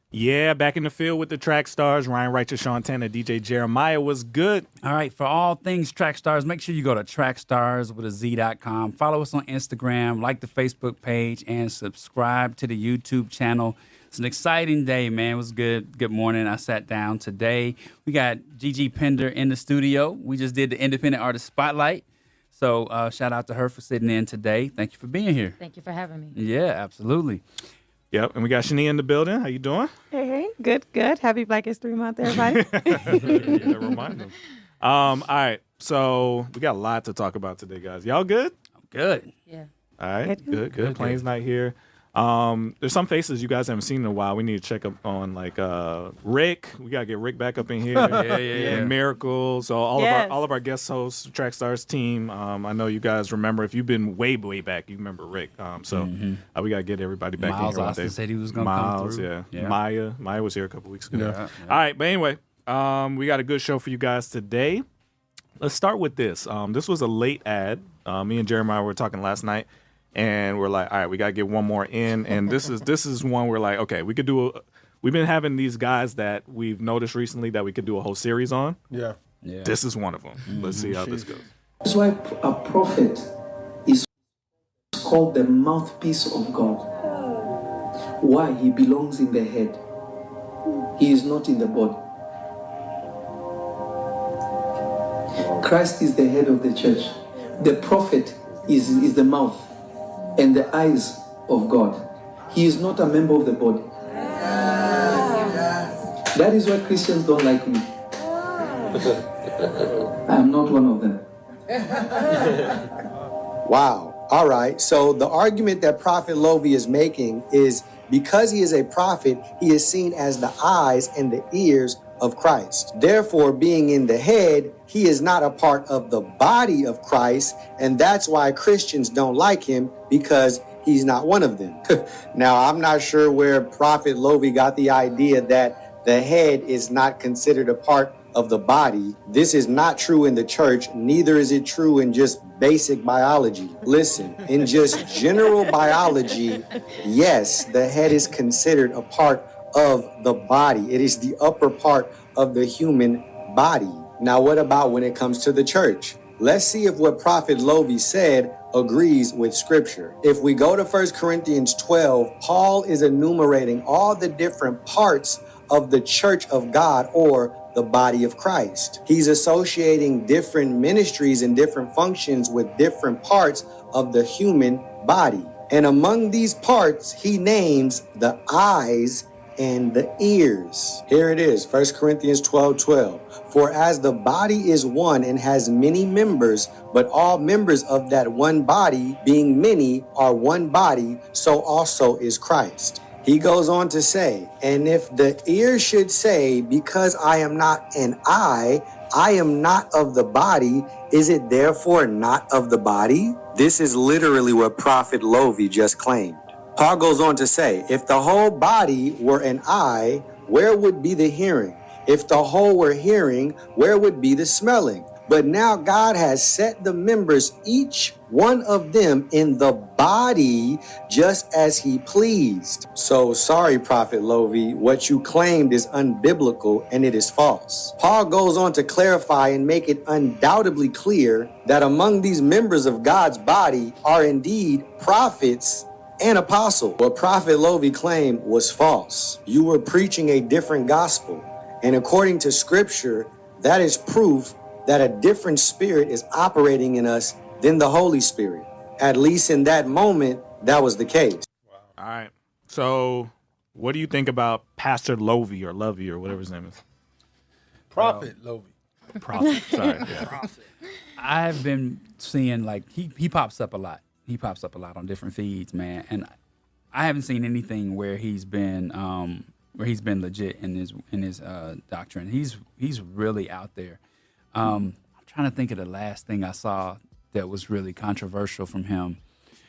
Yeah, back in the field with the track stars, Ryan Righteous, Sean Tanner, DJ Jeremiah was good. All right, for all things Track Stars, make sure you go to trackstars.com. Follow us on Instagram, like the Facebook page, and subscribe to the YouTube channel. It's an exciting day, man. It was good. Good morning. I sat down today. We got Gigi Pender in the studio. We just did the Independent Artist Spotlight. So shout out to her for sitting in today. Thank you for being here. Thank you for having me. Yeah, absolutely. Yep, and we got Shania in the building. How you doing? Hey, good. Happy Black History Month, everybody. Yeah, remind them. All right, so we got a lot to talk about today, guys. Y'all good? I'm good. Yeah. All right, good. Plains night here. There's some faces you guys haven't seen in a while. We need to check up on Rick. We gotta get Rick back up in here. Yeah. And Miracle. So all of our guest hosts, Track Stars team. I know you guys remember. If you've been way back, you remember Rick. We gotta get everybody back Miles in here. Austin said he was gonna come through. Yeah. Maya was here a couple weeks ago. Yeah. All right, but anyway, we got a good show for you guys today. Let's start with this. This was a late ad. Me and Jeremiah were talking last night. And we're like, all right, we got to get one more in. And this is one we're like, okay, we could do we've been having these guys that we've noticed recently that we could do a whole series on. Yeah. This is one of them. Let's see how this goes. That's why a prophet is called the mouthpiece of God. Why? He belongs in the head. He is not in the body. Christ is the head of the church. The prophet is the mouth and the eyes of God. He is not a member of the body. That is why Christians don't like me. I am not one of them. Wow. All right. So the argument that Prophet Lovy is making is because he is a prophet, he is seen as the eyes and the ears of Christ. Therefore, being in the head, he is not a part of the body of Christ, and that's why Christians don't like him, because he's not one of them. Now, I'm not sure where Prophet Lovy got the idea that the head is not considered a part of the body. This is not true in the church, neither is it true in just basic biology. Listen, in just general biology, yes, the head is considered a part of the body. It is the upper part of the human body. Now, what about when it comes to the church? Let's see if what Prophet Lovy said agrees with Scripture. If we go to 1 Corinthians 12, Paul is enumerating all the different parts of the church of God, or the body of Christ. He's associating different ministries and different functions with different parts of the human body. And among these parts, he names the eyes and the ears. Here it is, 1 Corinthians 12:12. For as the body is one and has many members, but all members of that one body, being many, are one body, so also is Christ. He goes on to say, and if the ear should say, because I am not an eye, I am not of the body, is it therefore not of the body? This is literally what Prophet Lovy just claimed. Paul goes on to say, if the whole body were an eye, where would be the hearing? If the whole were hearing, where would be the smelling? But now God has set the members, each one of them, in the body just as he pleased. So sorry, Prophet Lovy, what you claimed is unbiblical and it is false. Paul goes on to clarify and make it undoubtedly clear that among these members of God's body are indeed prophets and apostle. What Prophet Lovy claimed was false. You were preaching a different gospel. And according to Scripture, that is proof that a different spirit is operating in us than the Holy Spirit. At least in that moment, that was the case. Wow. All right. So what do you think about Pastor Lovy or Lovey or whatever his name is? Prophet Lovy. Prophet. Sorry. Yeah. Prophet. I've been seeing, like, he pops up a lot. He pops up a lot on different feeds, man. And I haven't seen anything where he's been legit in his doctrine. He's really out there. I'm trying to think of the last thing I saw that was really controversial from him.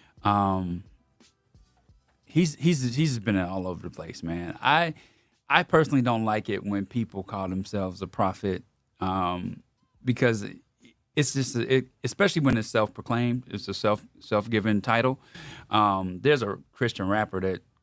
He's been all over the place, man. I personally don't like it when people call themselves a prophet, because it's just especially when it's self-proclaimed. It's a self-given title. There's a Christian rapper that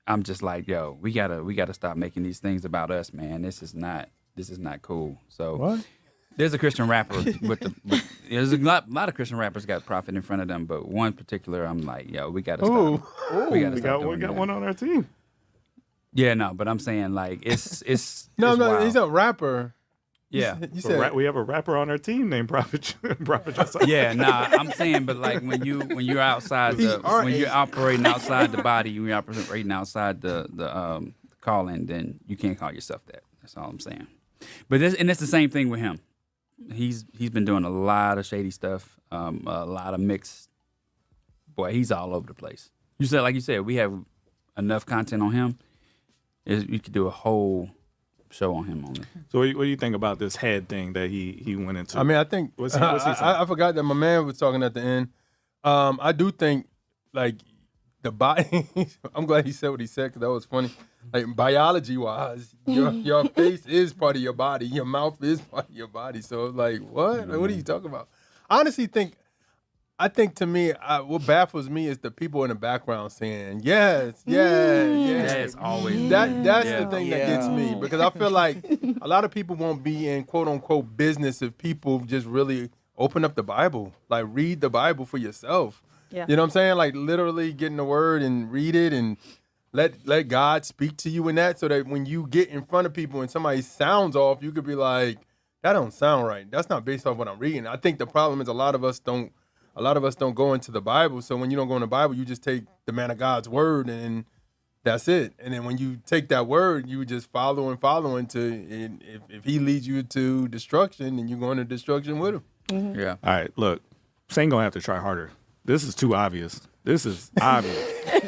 I'm just like, yo, we gotta stop making these things about us, man. This is not cool. So What? there's a Christian rapper there's a lot of Christian rappers got prophet in front of them, but one particular, I'm like, yo, we gotta stop. We gotta We got one on our team. Yeah, no, but I'm saying like it's No, it's no, wild. he's a rapper. Yeah. You said We have a rapper on our team named Prophet Josiah. Yeah, nah, I'm saying, but like when you're outside when you're operating outside the body, you're operating outside the calling, then you can't call yourself that. That's all I'm saying. But it's the same thing with him. He's been doing a lot of shady stuff, a lot of mixed. Boy, he's all over the place. Like you said, we have enough content on him. You could do a whole show on him on it. So what do you think about this head thing that he went into? I mean, I think What's he saying? I forgot that my man was talking at the end. I do think like the body. I'm glad he said what he said because that was funny. Like biology wise, your face is part of your body. Your mouth is part of your body. So like, what? Like, what are you talking about? I honestly I think to me, what baffles me is the people in the background saying yes, yes. That's always That's the thing that gets me because I feel like a lot of people won't be in quote unquote business if people just really open up the Bible, like read the Bible for yourself. Yeah. You know what I'm saying? Like literally get in the Word and read it and let God speak to you in that, so that when you get in front of people and somebody sounds off, you could be like, that don't sound right. That's not based off what I'm reading. I think the problem is a lot of us don't go into the Bible. So when you don't go in the Bible, you just take the man of God's word and that's it. And then when you take that word, you just follow to, and if he leads you to destruction, then you're going to destruction with him. Mm-hmm. Yeah. All right, look, Saint gonna have to try harder. This is too obvious. This is obvious.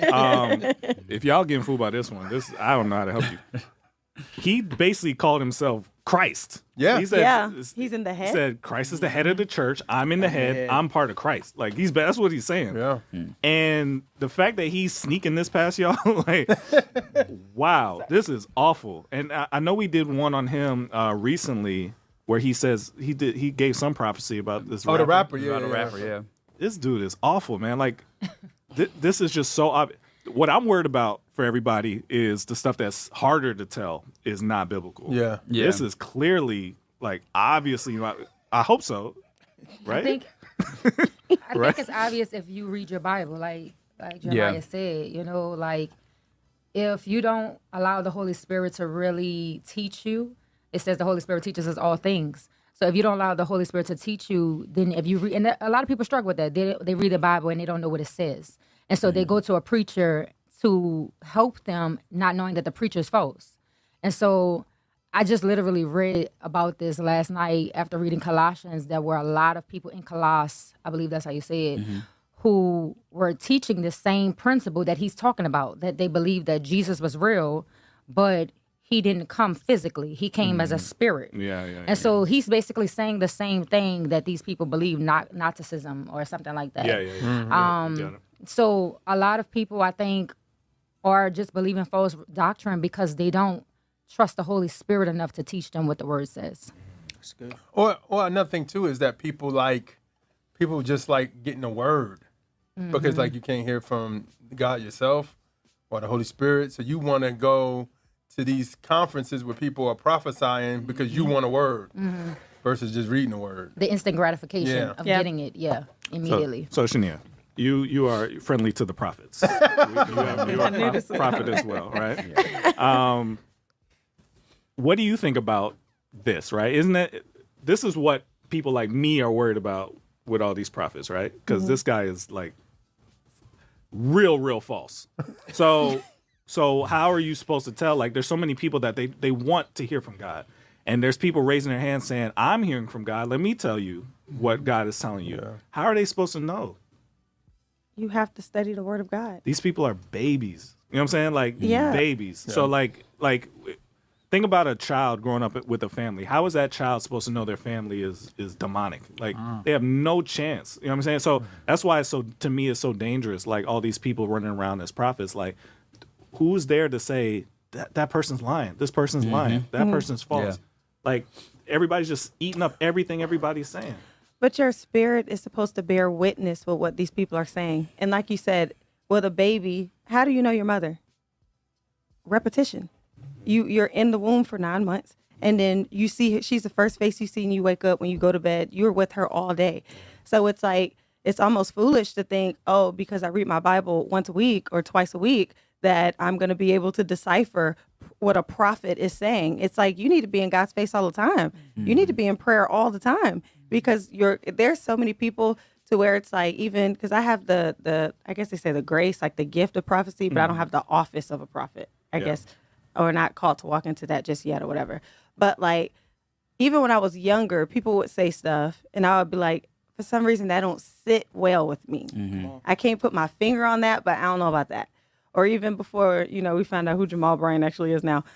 If y'all getting fooled by this one, I don't know how to help you. He basically called himself Christ. Yeah. He said, Yeah, he's in the head. He said Christ is the head of the church. I'm in the head. I'm part of Christ. Like that's what he's saying. Yeah. And the fact that he's sneaking this past y'all, like, wow, this is awful. And I know we did one on him recently where he says he gave some prophecy about this. Oh, the rapper, yeah. About a rapper, yeah. This dude is awful, man. Like, this is just so obvious. What I'm worried about for everybody is the stuff that's harder to tell is not biblical. Yeah. Yeah. This is clearly, like, obviously, I hope so, right? I think Right? it's obvious if you read your Bible, like Jeremiah said, like if you don't allow the Holy Spirit to really teach you, it says the Holy Spirit teaches us all things. So if you don't allow the Holy Spirit to teach you, then if you read, and a lot of people struggle with that. They read the Bible and they don't know what it says. And so they go to a preacher to help them, not knowing that the preacher is false. And so I just literally read about this last night after reading Colossians. There were a lot of people in Colossus, I believe that's how you say it, who were teaching the same principle that he's talking about, that they believed that Jesus was real, but he didn't come physically. He came as a spirit. Yeah. And so he's basically saying the same thing that these people believe, Gnosticism or something like that. Yeah. So a lot of people, I think, are just believing false doctrine because they don't trust the Holy Spirit enough to teach them what the Word says. That's good. Or another thing too is that people just like getting a word because like you can't hear from God yourself or the Holy Spirit, so you want to go to these conferences where people are prophesying because you want a word versus just reading a word. The instant gratification of getting it, immediately. So Shania, you are friendly to the prophets. you are a prophet as well, right? Yeah. What do you think about this, right? This is what people like me are worried about with all these prophets, right? Because this guy is like real false. So how are you supposed to tell? Like, there's so many people that they want to hear from God. And there's people raising their hands saying, I'm hearing from God. Let me tell you what God is telling you. Yeah. How are they supposed to know? You have to study the Word of God. These people are babies. You know what I'm saying? Like, babies. Yeah. So, like, think about a child growing up with a family. How is that child supposed to know their family is demonic? Like, they have no chance. You know what I'm saying? So that's why to me, it's so dangerous. Like, all these people running around as prophets. Like, who's there to say that person's lying? This person's lying. That person's false. Yeah. Like, everybody's just eating up everything everybody's saying. But your spirit is supposed to bear witness with what these people are saying. And like you said, with a baby, how do you know your mother? repetition. You're in the womb for 9 months, and then you see she's the first face you see, and you wake up when you go to bed. You're with her all day, so it's like it's almost foolish to think, oh, because I read my Bible once a week or twice a week, that I'm going to be able to decipher what a prophet is saying. It's like you need to be in God's face all the time. You need to be in prayer all the time, because there's so many people to where it's like, even because I have the I guess they say the grace, like the gift of prophecy, but I don't have the office of a prophet, I guess, or not called to walk into that just yet or whatever. But like, even when I was younger, people would say stuff and I would be like, for some reason that don't sit well with me. I can't put my finger on that, but I don't know about that. Or even before, we found out who Jamal Bryant actually is now.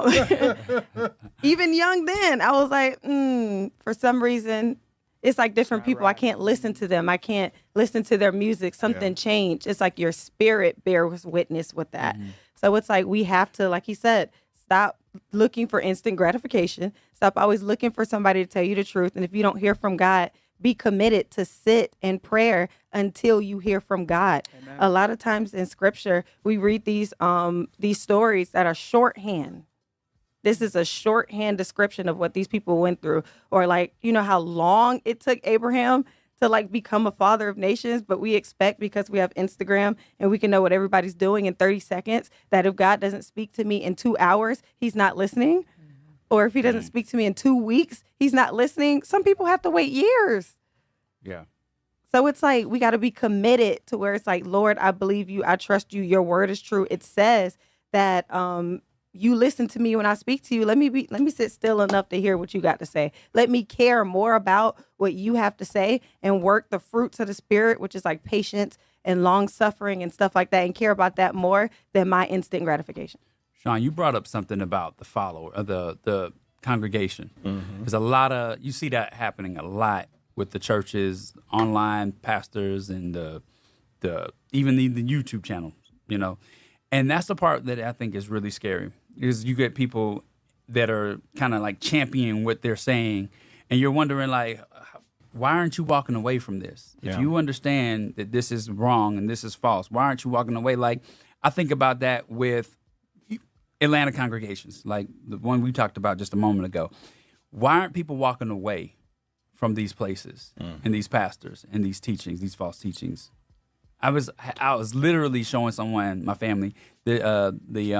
Even young then, I was like, for some reason, it's like different people. I can't listen to them. I can't listen to their music. Something changed. It's like your spirit bears witness with that. So it's like we have to, like he said, stop looking for instant gratification. Stop always looking for somebody to tell you the truth. And if you don't hear from God, be committed to sit in prayer until you hear from God. Amen. A lot of times in scripture, we read these stories that are shorthand. This is a shorthand description of what these people went through. Or like, how long it took Abraham to like become a father of nations, but we expect, because we have Instagram and we can know what everybody's doing in 30 seconds, that if God doesn't speak to me in 2 hours, he's not listening. Or if he doesn't speak to me in 2 weeks, he's not listening. Some people have to wait years. Yeah. So it's like we got to be committed to where it's like, Lord, I believe you. I trust you. Your word is true. It says that you listen to me when I speak to you. Let me sit still enough to hear what you got to say. Let me care more about what you have to say and work the fruits of the spirit, which is like patience and long suffering and stuff like that, and care about that more than my instant gratification. Sean, you brought up something about the follower, the congregation. Because you see that happening a lot with the churches, online pastors, and even the YouTube channel, And that's the part that I think is really scary, is you get people that are kind of like championing what they're saying, and you're wondering like, why aren't you walking away from this? If you understand that this is wrong and this is false, why aren't you walking away? Like, I think about that with Atlanta congregations, like the one we talked about just a moment ago. Why aren't people walking away from these places and these pastors and these teachings, these false teachings? I was literally showing someone, my family, the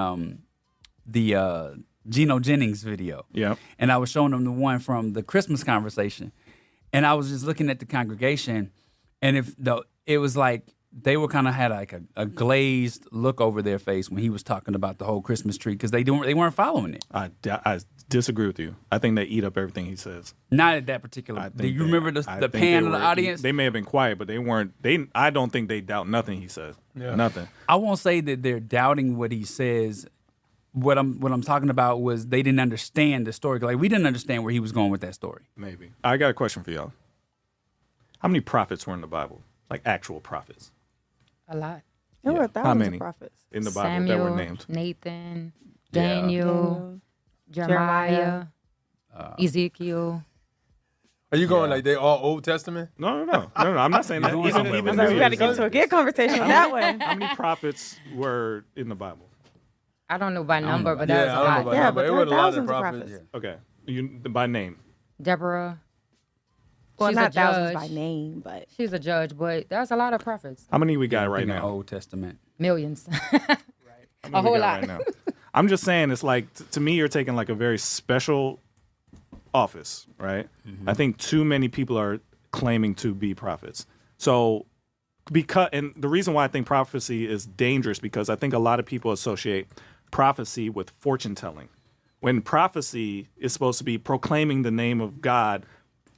Geno Jennings video. Yeah. And I was showing them the one from the Christmas conversation. And I was just looking at the congregation, and it was like they were kind of had like a glazed look over their face when he was talking about the whole Christmas tree, because they weren't following it. I disagree with you. I think they eat up everything he says. Not at that particular. Do you remember the pan of the audience? They may have been quiet, but they weren't. I don't think they doubt nothing he says. Yeah. Nothing. I won't say that they're doubting what he says. What I'm talking about was they didn't understand the story. Like, we didn't understand where he was going with that story. Maybe. I got a question for y'all. How many prophets were in the Bible? Like actual prophets? A lot. There were thousands of prophets in the Bible Samuel, that were named. Nathan, Daniel, Jeremiah, Ezekiel. Are you going like they all Old Testament? No. I'm not saying that. Even we got to get to a good conversation on that one. How many prophets were in the Bible? I don't know by number, but that was a lot. Yeah, but there were thousands of prophets. Okay, by name. Deborah. Well, she's not a thousands judge. by name, but She's a judge, but there's a lot of prophets. How many we got right in now? the Old Testament. Millions. A whole lot. Right now? I'm just saying, it's like, to me, you're taking like a very special office, right? I think too many people are claiming to be prophets. So, and the reason why I think prophecy is dangerous, because I think a lot of people associate prophecy with fortune telling, when prophecy is supposed to be proclaiming the name of God,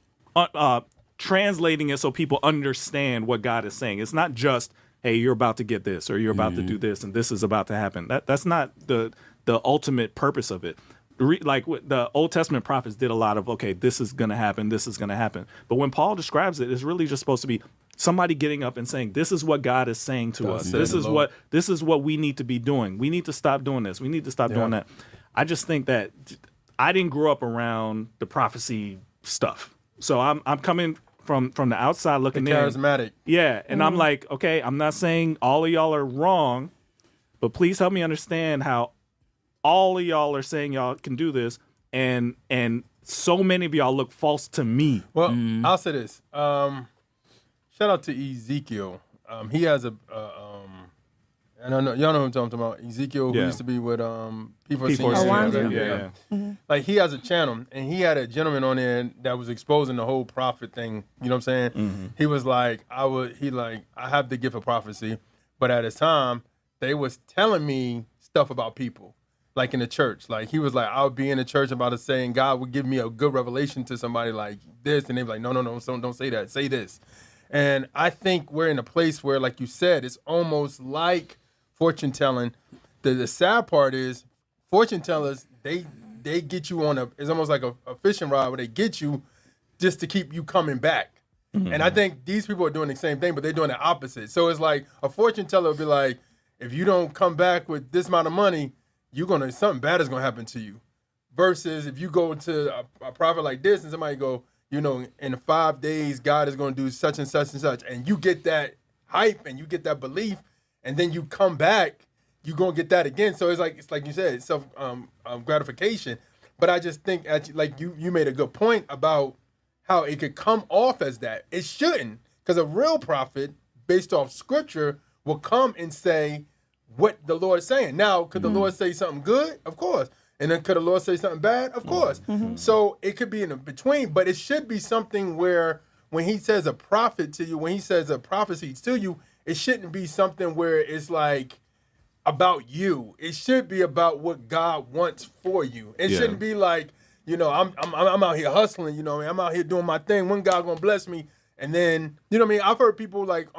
translating it so people understand what God is saying. It's not just, hey, you're about to get this, or you're about to do this, and this is about to happen. That's not the ultimate purpose of it. Like the Old Testament prophets did a lot of, okay, this is going to happen, this is going to happen. But when Paul describes it, it's really just supposed to be somebody getting up and saying, this is what God is saying to us. This is what we need to be doing. We need to stop doing this. We need to stop doing that. I just think that I didn't grow up around the prophecy stuff. So I'm coming from the outside looking in. Charismatic. Yeah, and I'm like, okay, I'm not saying all of y'all are wrong, but please help me understand how all of y'all are saying y'all can do this, and so many of y'all look false to me. Well, I'll say this. Shout out to Ezekiel. He has I don't know, y'all know who I'm talking about. Ezekiel, who used to be with P4C. Yeah. Mm-hmm. Like, he has a channel, and he had a gentleman on there that was exposing the whole prophet thing. You know what I'm saying? Mm-hmm. He was like, I have the gift of prophecy, but at his time, they was telling me stuff about people, like in the church. Like, he was like, I would be in the church about to say, and God would give me a good revelation to somebody like this, and they'd be like, no, don't say that. Say this. And I think we're in a place where, like you said, it's almost like fortune telling. The sad part is fortune tellers, they get you on it's almost like a fishing rod where they get you just to keep you coming back. Mm-hmm. And I think these people are doing the same thing, but they're doing the opposite. So it's like a fortune teller will be like, if you don't come back with this amount of money, something bad is gonna happen to you. Versus if you go to a prophet like this and somebody go, in 5 days God is gonna do such and such and such, and you get that hype and you get that belief, and then you come back, you're going to get that again. So it's like you said, it's self gratification. But I just think, like you made a good point about how it could come off as that. It shouldn't, because a real prophet, based off scripture, will come and say what the Lord is saying. Now, could the Lord say something good? Of course. And then could the Lord say something bad? Of course. Mm-hmm. So it could be in between, but it should be something where when he says a prophet to you, when he says a prophecy to you, it shouldn't be something where it's like about you. It should be about what God wants for you. It shouldn't be like, I'm out here hustling, I'm out here doing my thing. When God gonna bless me? And then, I've heard people like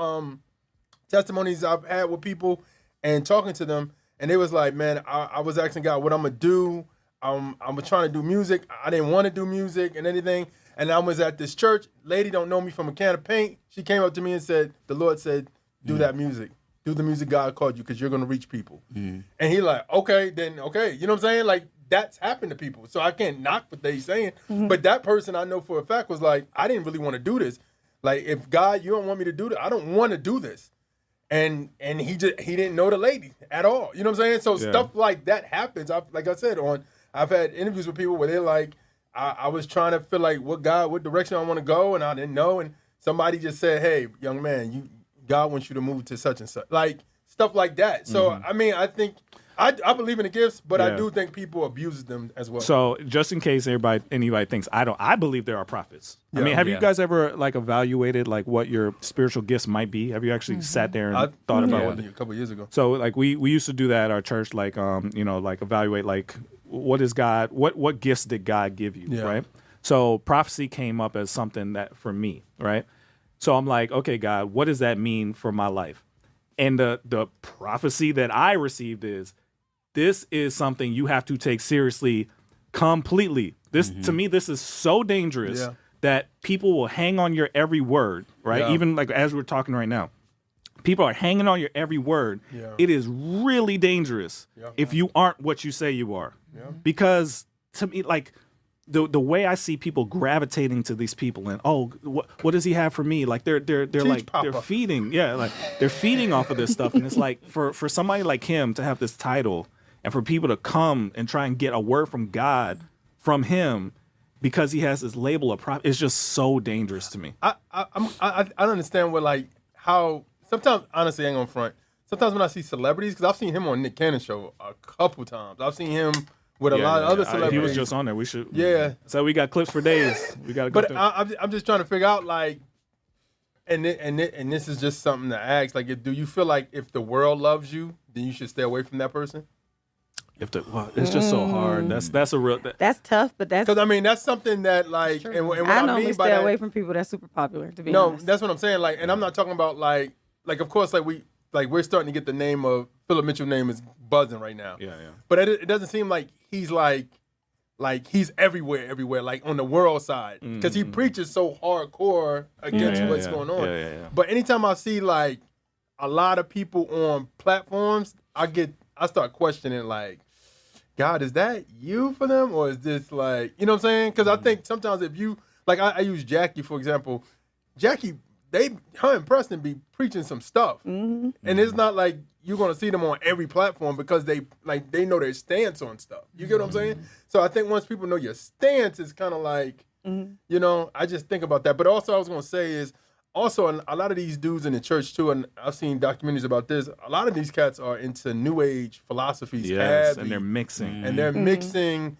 testimonies I've had with people and talking to them, and they was like, man, I was asking God what I'm gonna do. I'm trying to do music. I didn't want to do music and anything. And I was at this church. Lady don't know me from a can of paint. She came up to me and said, the Lord said, do that music. Do the music God called you, because you're going to reach people. And he like, okay. You know what I'm saying? Like, that's happened to people. So I can't knock what they saying. Mm-hmm. But that person I know for a fact was like, I didn't really want to do this. Like, if God, you don't want me to do this, I don't want to do this. And he didn't know the lady at all. You know what I'm saying? So stuff like that happens. Like I said, I've had interviews with people where they're like, I was trying to feel like what direction I want to go, and I didn't know. And somebody just said, hey, young man, God wants you to move to such and such, like stuff like that. So, I mean, I think I believe in the gifts, but I do think people abuse them as well. So, just in case anybody thinks I believe there are prophets. I mean, have you guys ever like evaluated like what your spiritual gifts might be? Have you actually sat there and thought about it? A couple of years ago. So, like we used to do that at our church, like like evaluate like what is God, what gifts did God give you, right? So, prophecy came up as something that for me, right? So I'm like, okay, God, what does that mean for my life? And the prophecy that I received is, this is something you have to take seriously completely. This to me, this is so dangerous that people will hang on your every word, right? Yeah. Even like as we're talking right now, people are hanging on your every word. Yeah. It is really dangerous if you aren't what you say you are. Yeah. Because to me, like, the way I see people gravitating to these people and what does he have for me? Like they're like Papa. They're feeding, they're feeding off of this stuff, and it's like for somebody like him to have this title and for people to come and try and get a word from God from him because he has this label of prophet, it's just so dangerous to me. I don't understand what like how sometimes honestly I ain't gonna front. Sometimes when I see celebrities, because I've seen him on Nick Cannon show a couple times. I've seen him with a lot of other celebrities. He was just on there. We should. Yeah. So we got clips for days. We got to go. But I'm just trying to figure out like, and this is just something to ask. Like, do you feel like if the world loves you, then you should stay away from that person? It's just so hard. That's a real. That's tough, but that's because I mean that's something that like, and what I normally mean by stay that, away from people that's super popular. To be honest, that's what I'm saying. Like, and I'm not talking about like of course like we're starting to get the name of Philip Mitchell name is buzzing right now. Yeah. But it doesn't seem like he's like he's everywhere, like on the world side, because he preaches so hardcore against what's going on. Yeah. But anytime I see like a lot of people on platforms, I start questioning like, God, is that you for them, or is this like, you know what I'm saying? Because I think sometimes if you like, I use Jackie for example. Jackie, her and Preston be preaching some stuff, and it's not like you're gonna see them on every platform because they know their stance on stuff. You get what I'm saying? So I think once people know your stance, it's kind of like, you know, I just think about that. But also I was gonna say is also a lot of these dudes in the church too, and I've seen documentaries about this. A lot of these cats are into New Age philosophies, Yes, heavy, and they're mixing. and they're mixing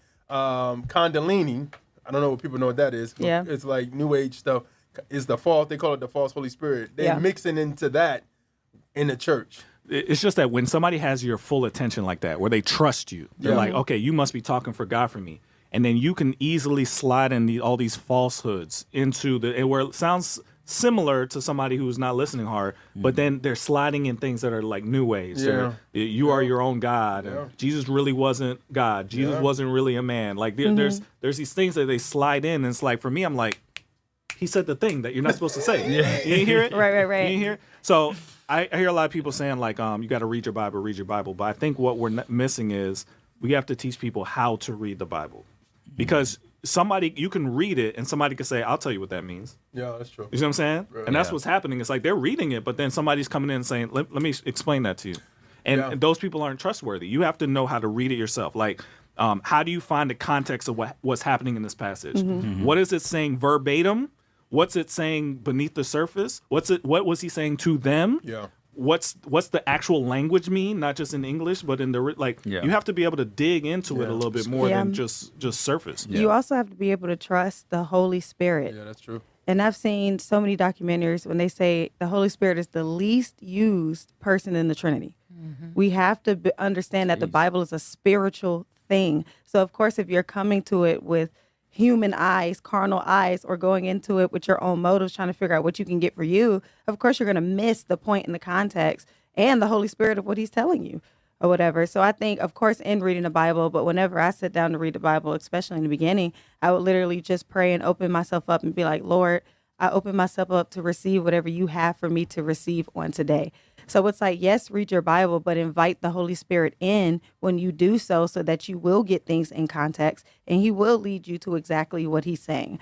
Kundalini. I don't know what people know what that is. But Yeah. it's like New Age stuff. Is the false? They call it the false Holy Spirit. They're mixing into that in the church. It's just that when somebody has your full attention like that, where they trust you, they're like, okay, you must be talking for God for me. And then you can easily slide in all these falsehoods into where it sounds similar to somebody who's not listening hard, but then they're sliding in things that are like New Age. Yeah. You are your own God. And Jesus really wasn't God. Jesus wasn't really a man. Like there's these things that they slide in, and it's like, for me, I'm like, he said the thing that you're not supposed to say. You didn't hear it? Right. You didn't hear it? So I hear a lot of people saying like, you got to read your Bible. But I think what we're missing is we have to teach people how to read the Bible, because you can read it and somebody can say, I'll tell you what that means. Yeah, that's true. You see what I'm saying? Right. And that's what's happening. It's like they're reading it, but then somebody's coming in and saying, let me explain that to you. And those people aren't trustworthy. You have to know how to read it yourself. Like, how do you find the context of what's happening in this passage? What is it saying verbatim? What's it saying beneath the surface? What was he saying to them? Yeah. What's the actual language mean? Not just in English, but in the you have to be able to dig into it a little bit more than just surface. You also have to be able to trust the Holy Spirit. Yeah, that's true. And I've seen so many documentaries when they say the Holy Spirit is the least used person in the Trinity. We have to understand that the Bible is a spiritual thing. So, of course, if you're coming to it with human eyes, carnal eyes, or going into it with your own motives, trying to figure out what you can get for you, of course, you're going to miss the point in the context and the Holy Spirit of what he's telling you or whatever. So I think, of course, in reading the Bible, but whenever I sit down to read the Bible, especially in the beginning, I would literally just pray and open myself up and be like, Lord, I open myself up to receive whatever you have for me to receive on today. So it's like, yes, read your Bible, but invite the Holy Spirit in when you do so that you will get things in context and he will lead you to exactly what he's saying.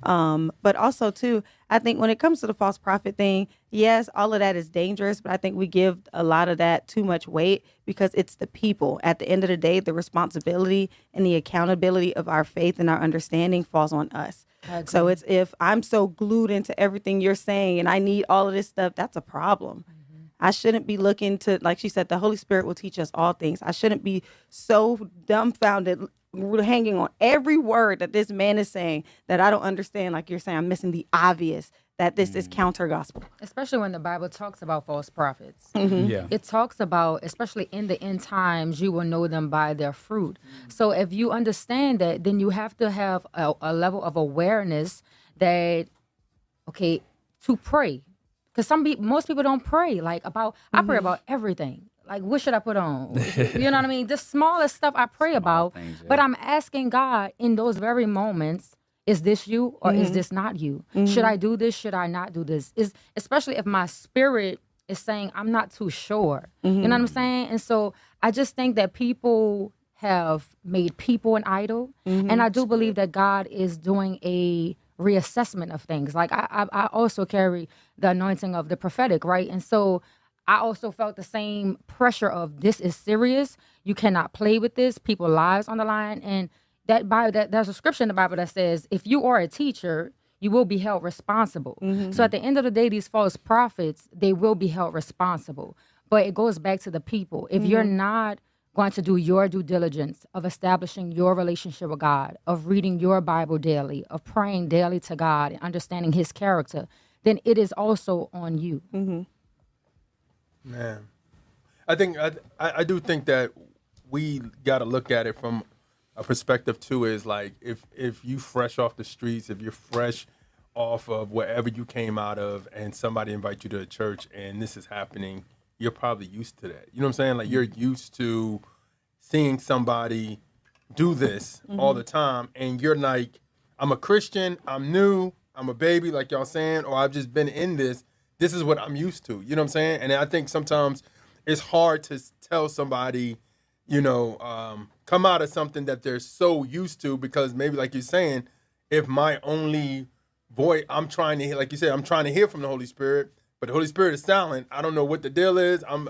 But also, too, I think when it comes to the false prophet thing, yes, all of that is dangerous, but I think we give a lot of that too much weight because it's the people. At the end of the day, the responsibility and the accountability of our faith and our understanding falls on us. So it's if I'm so glued into everything you're saying and I need all of this stuff, that's a problem. I shouldn't be looking to, like she said, the Holy Spirit will teach us all things. I shouldn't be so dumbfounded, hanging on every word that this man is saying that I don't understand. Like you're saying, I'm missing the obvious, that this is counter gospel. Especially when the Bible talks about false prophets. Yeah. It talks about, especially in the end times, you will know them by their fruit. So if you understand that, then you have to have a level of awareness that, okay, to pray. Because most people don't pray I pray about everything. Like, what should I put on? You know what I mean? The smallest stuff I pray about, but I'm asking God in those very moments, is this you or is this not you? Should I do this? Should I not do this? Especially if my spirit is saying, I'm not too sure. You know what I'm saying? And so I just think that people have made people an idol. And I do believe that God is doing a reassessment of things. Like I also carry the anointing of the prophetic, right? And so I also felt the same pressure of this is serious. You cannot play with this. People's lives on the line. And there's a scripture in the Bible that says, if you are a teacher, you will be held responsible. So at the end of the day, these false prophets, they will be held responsible. But it goes back to the people. If you're not going to do your due diligence of establishing your relationship with God, of reading your Bible daily, of praying daily to God and understanding his character, then it is also on you. Man, I think I do think that we got to look at it from a perspective too. Is like if you fresh off the streets, if you're fresh off of wherever you came out of, and somebody invites you to a church and this is happening, you're probably used to that. You know what I'm saying? Like you're used to seeing somebody do this all the time, and you're like, I'm a Christian, I'm new, I'm a baby, like y'all saying, or I've just been in this. This is what I'm used to. You know what I'm saying? And I think sometimes it's hard to tell somebody, come out of something that they're so used to, because maybe like you're saying, if my only voice, I'm trying to hear, like you said, I'm trying to hear from the Holy Spirit, but the Holy Spirit is silent. I don't know what the deal is.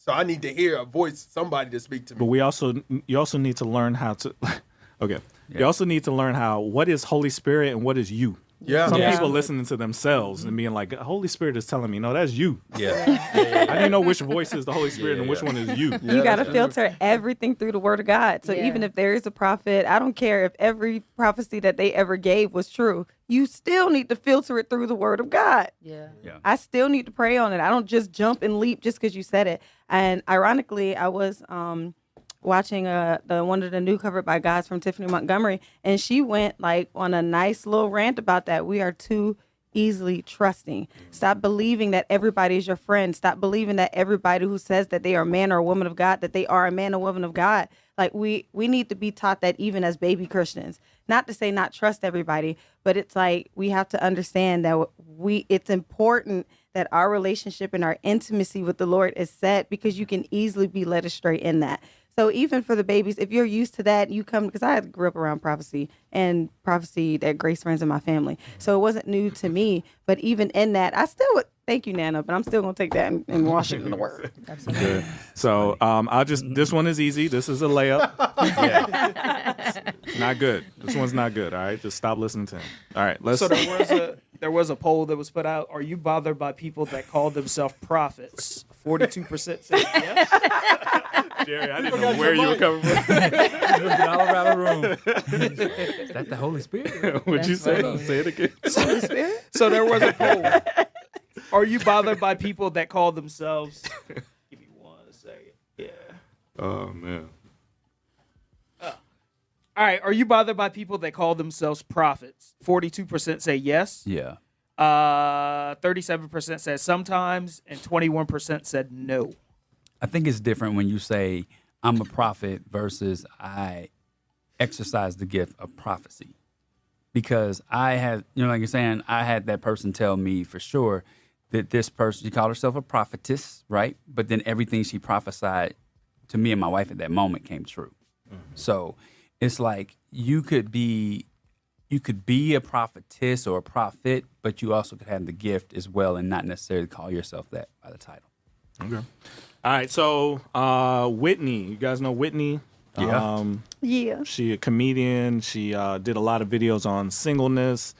So I need to hear a voice, somebody to speak to me. But you also need to learn how to. Okay. You also need to learn what is Holy Spirit and what is you. Yeah. Some people listening to themselves and being like, Holy Spirit is telling me, no, that's you. Yeah. I didn't know which voice is the Holy Spirit and which one is you. You got to filter everything through the word of God. So Yeah. even if there is a prophet, I don't care if every prophecy that they ever gave was true. You still need to filter it through the word of God. Yeah. I still need to pray on it. I don't just jump and leap just because you said it. And ironically, I was watching the one of the new Covered by Gods from Tiffany Montgomery, and she went like on a nice little rant about that. We are too easily trusting. Stop believing that everybody is your friend. Stop believing that everybody who says that they are a man or a woman of God, that they are a man or woman of God. Like we need to be taught that even as baby Christians. Not to say not trust everybody, but it's like we have to understand that it's important that our relationship and our intimacy with the Lord is set, because you can easily be led astray in that. So even for the babies, if you're used to that, you come, because I grew up around prophecy and prophecy that Grace runs in my family. So it wasn't new to me. But even in that, I still would, thank you, Nana, but I'm still going to take that and wash it in the word. Absolutely. So this one is easy. This is a layup. Not good. This one's not good. All right. Just stop listening to him. All right. Let's. So there was a poll that was put out. Are you bothered by people that call themselves prophets? 42% said yes. Jerry, I didn't know where you were coming from. Looking all around the room. Is that the Holy Spirit? What'd you say? Say it again. So there was a poll. Are you bothered by people that call themselves? Give me 1 second. Yeah. Oh man. All right. Are you bothered by people that call themselves prophets? 42% say yes. Yeah. 37% said sometimes, and 21% said no. I think it's different when you say I'm a prophet versus I exercise the gift of prophecy. Because I had, like you're saying, I had that person tell me for sure that this person, she called herself a prophetess, right? But then everything she prophesied to me and my wife at that moment came true. Mm-hmm. So it's like you could be a prophetess or a prophet, but you also could have the gift as well and not necessarily call yourself that by the title. Okay. All right. So Whitney, you guys know Whitney? Yeah. Yeah. She a comedian. She did a lot of videos on singleness.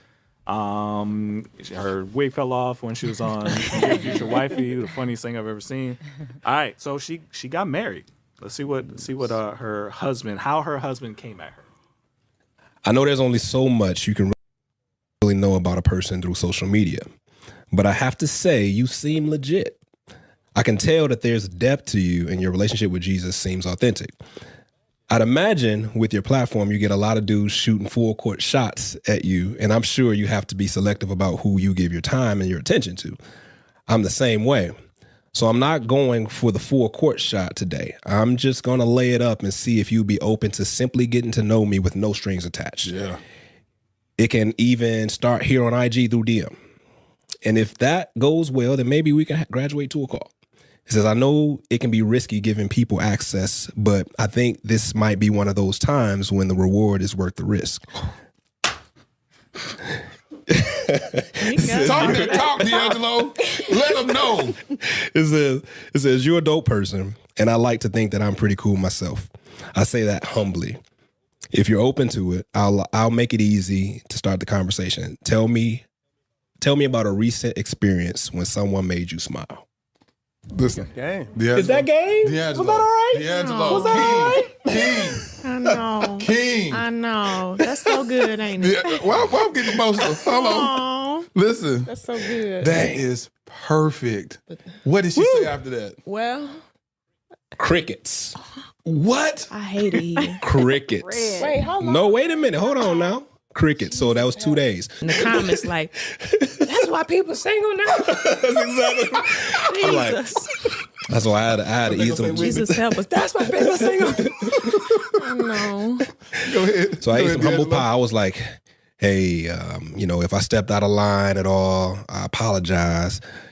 Her wig fell off when she was on Future Wifey, the funniest thing I've ever seen. All right. So she got married. Let's see what how her husband came at her. I know there's only so much you can really know about a person through social media, but I have to say you seem legit. I can tell that there's depth to you and your relationship with Jesus seems authentic. I'd imagine with your platform, you get a lot of dudes shooting full court shots at you, and I'm sure you have to be selective about who you give your time and your attention to. I'm the same way. So I'm not going for the full court shot today. I'm just going to lay it up and see if you'd be open to simply getting to know me with no strings attached. Yeah. It can even start here on IG through DM. And if that goes well, then maybe we can graduate to a call. He says, I know it can be risky giving people access, but I think this might be one of those times when the reward is worth the risk. Talk, D'Angelo. Let them know. It says, you're a dope person, and I like to think that I'm pretty cool myself. I say that humbly. If you're open to it, I'll make it easy to start the conversation. Tell me about a recent experience when someone made you smile. Listen, Game. Is that game? D'Angelo. Was that all right? D'Angelo. Was that all right? King. I know. King. I know. That's so good, ain't it? Yeah, well, I'm getting emotional. Hold on. Aw, Listen. that's so good. That is perfect. What did she say after that? Well, Crickets. What? I hate it here. Crickets. Wait, how long? No, wait a minute. Hold on now. Crickets. So that was 2 days. In the comments, like, that's why people single now. That's exactly. I'm like, that's why I had to eat some. Jesus help us. That's why people single. I know. Go ahead. So I ate some humble D'Angelo. pie. I was like, hey, if I stepped out of line at all, I apologize.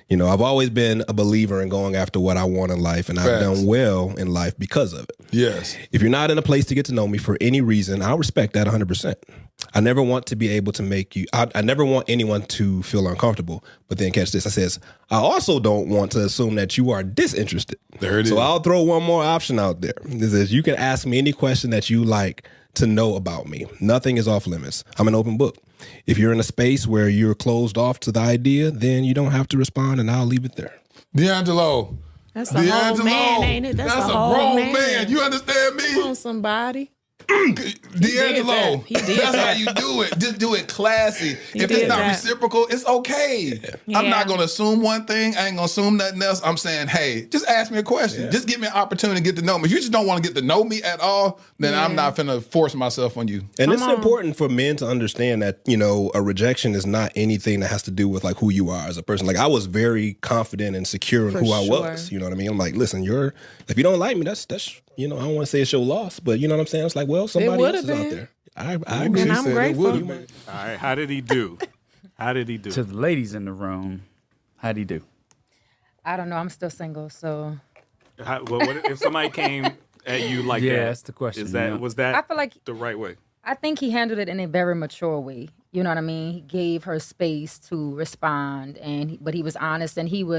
You know, I've always been a believer in going after what I want in life, and I've done well in life because of it. Yes. If you're not in a place to get to know me for any reason, I'll respect that 100%. I never want to be able to make you, I never want anyone to feel uncomfortable. But then catch this, I says, I also don't want to assume that you are disinterested. There it is. So I'll throw one more option out there. This is, you can ask me any question that you like to know about me. Nothing is off limits. I'm an open book. If you're in a space where you're closed off to the idea, then you don't have to respond, and I'll leave it there. D'Angelo. That's a whole man, ain't it? That's a whole grown man. You understand me? Come on, somebody. D'Angelo, He did that's that. how you do it. Just do it classy. He If it's did not that. reciprocal, it's okay. I'm Yeah. not going to assume one thing. I ain't going to assume nothing else. I'm saying, hey, just ask me a question. Just give me an opportunity to get to know me. If you just don't want to get to know me at all, then I'm not finna force myself on you. And it's important for men to understand that, you know, a rejection is not anything that has to do with like who you are as a person. Like I was very confident and secure in For who I sure. was. You know what I mean? I'm like, listen, if you don't like me, that's you know, I don't want to say it's your loss, but you know what I'm saying? It's like, well, somebody would've else is out been. there. I agree. And I'm said it grateful. would've been. All right, how did he do? How did he do? To the ladies in the room, how'd he do? I don't know. I'm still single, so What if somebody came at you like that? Yeah, that's the question. Was I that feel like the right way? I think he handled it in a very mature way. You know what I mean? He gave her space to respond, but he was honest, and he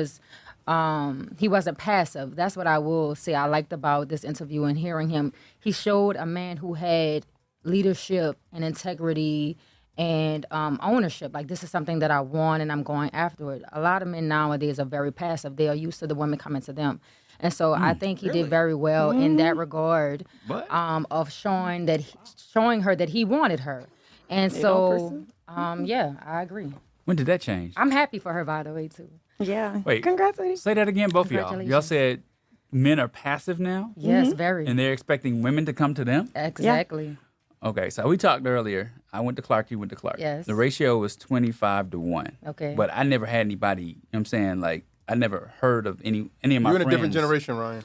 wasn't passive. That's what I will say I liked about this interview and hearing him. He showed a man who had leadership and integrity and ownership. Like, this is something that I want and I'm going after it. A lot of men nowadays are very passive. They are used to the women coming to them. And so I think he did very well in that regard of showing her that he wanted her. And so, yeah, I agree. When did that change? I'm happy for her, by the way, too. Yeah. Wait. Congratulations. Say that again, both of y'all. Y'all Congratulations. said men are passive now? Yes, very. And they're expecting women to come to them? Exactly. Okay, so we talked earlier. I went to Clark, you went to Clark. Yes. The ratio was 25-1. Okay. But I never had anybody, you know what I'm saying? Like, I never heard of any of my You're in friends. a different generation, Ryan.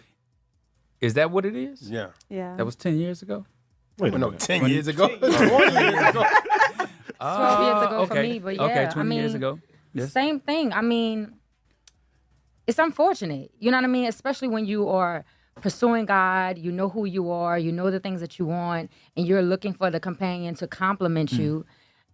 Is that what it is? Yeah. Yeah. That was 10 years ago? Wait a No, minute. 10 years ago. 20 years ago. 12 years ago for me, but yeah. Okay, 20 I mean, years ago. Yes. Same thing. I mean, it's unfortunate. You know what I mean? Especially when you are pursuing God, you know who you are, you know the things that you want, and you're looking for the companion to compliment you.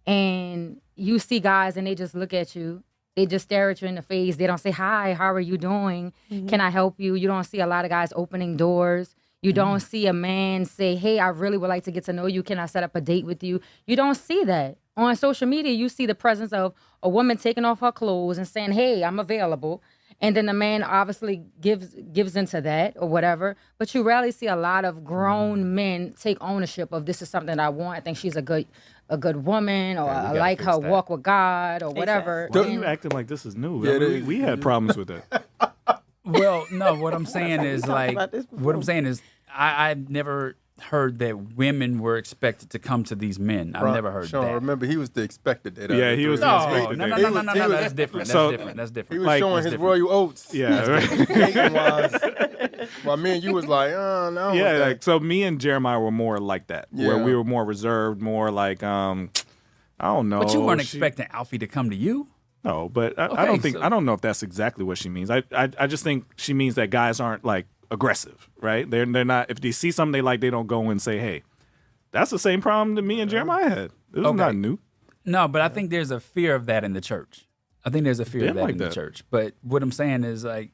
And you see guys and they just look at you. They just stare at you in the face. They don't say, hi, how are you doing? Can I help you? You don't see a lot of guys opening doors. You don't see a man say, hey, I really would like to get to know you. Can I set up a date with you? You don't see that. On social media, you see the presence of a woman taking off her clothes and saying, hey, I'm available. And then the man obviously gives into that or whatever. But you rarely see a lot of grown men take ownership of this is something I want. I think she's a good woman, or I like her walk with God or whatever. Why are you acting like this is new? Yeah, I mean, we had problems with that. Well, no, what I'm saying is like, about this before. what I'm saying is I never heard that women were expected to come to these men. I've never heard Sean, that. remember, he was the expected date. Yeah, he was the No, expected no, date. no, He no, was- no, he no, was- that's different. That's So- different. That's different. He was Like- showing That's his different. royal oats. Yeah, right. Dating-wise. While me and you was like, oh, no. Yeah, like, so me and Jeremiah were more like that, where Yeah. we were more reserved, more like, I don't know. But you weren't expecting Alfie to come to you? No, but I Okay, don't think so- I don't know if that's exactly what she means. I just think she means that guys aren't like aggressive, right? They're not. If they see something they like, they don't go and say, "Hey." That's the same problem that me and Jeremiah had. It was Okay. not new. No, but I think there's a fear of that in the church. I think there's a fear of Been that like in the that. church. But what I'm saying is, like,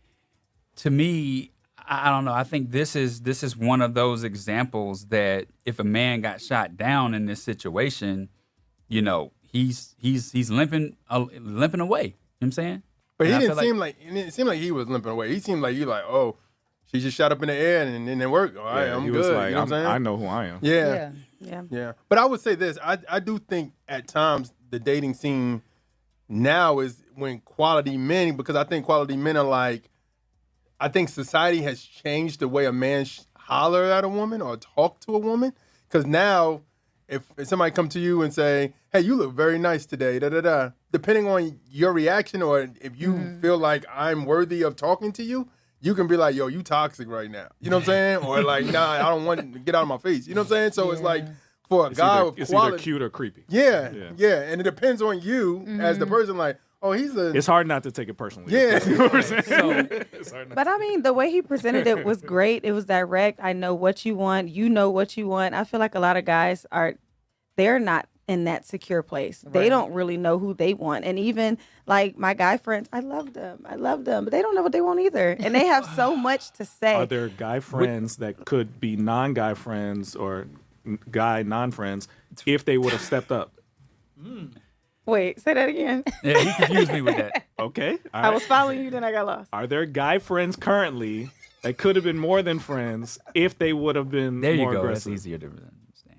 to me, I don't know. I think this is one of those examples that if a man got shot down in this situation, you know, he's limping away. You know what I'm saying? But he And I didn't feel seem like it didn't seem like he was limping away. He seemed like you like, oh, she just shot up in the air and it worked. All right, Yeah, I'm he good. was like, you know what I'm saying? I know who I am. Yeah. Yeah. Yeah. But I would say this. I do think at times the dating scene now is when quality men, because I think quality men are like, I think society has changed the way a man holler at a woman or talk to a woman. Because now, if somebody come to you and say, hey, you look very nice today, da-da-da, depending on your reaction or if you feel like I'm worthy of talking to you, you can be like, yo, you toxic right now. You know what I'm saying? Or like, nah, I don't want to get out of my face. You know what I'm saying? So it's like, for a guy with It's quality. either cute or creepy. Yeah. And it depends on you as the person, like, It's hard not to take it personally. Yeah. You know what I'm saying? It's hard not But I mean, the way he presented it was great. It was direct. I know what you want. You know what you want. I feel like a lot of guys they're not in that secure place. Right. They don't really know who they want. And even like my guy friends, I love them, but they don't know what they want either. And they have so much to say. Are there guy friends that could be non-guy friends or guy non-friends if they would have stepped up? Wait, say that again. Yeah, he confused me with that. Okay. I was following you, then I got lost. Are there guy friends currently that could have been more than friends if they would have been there you more go. aggressive? That's easier to understand.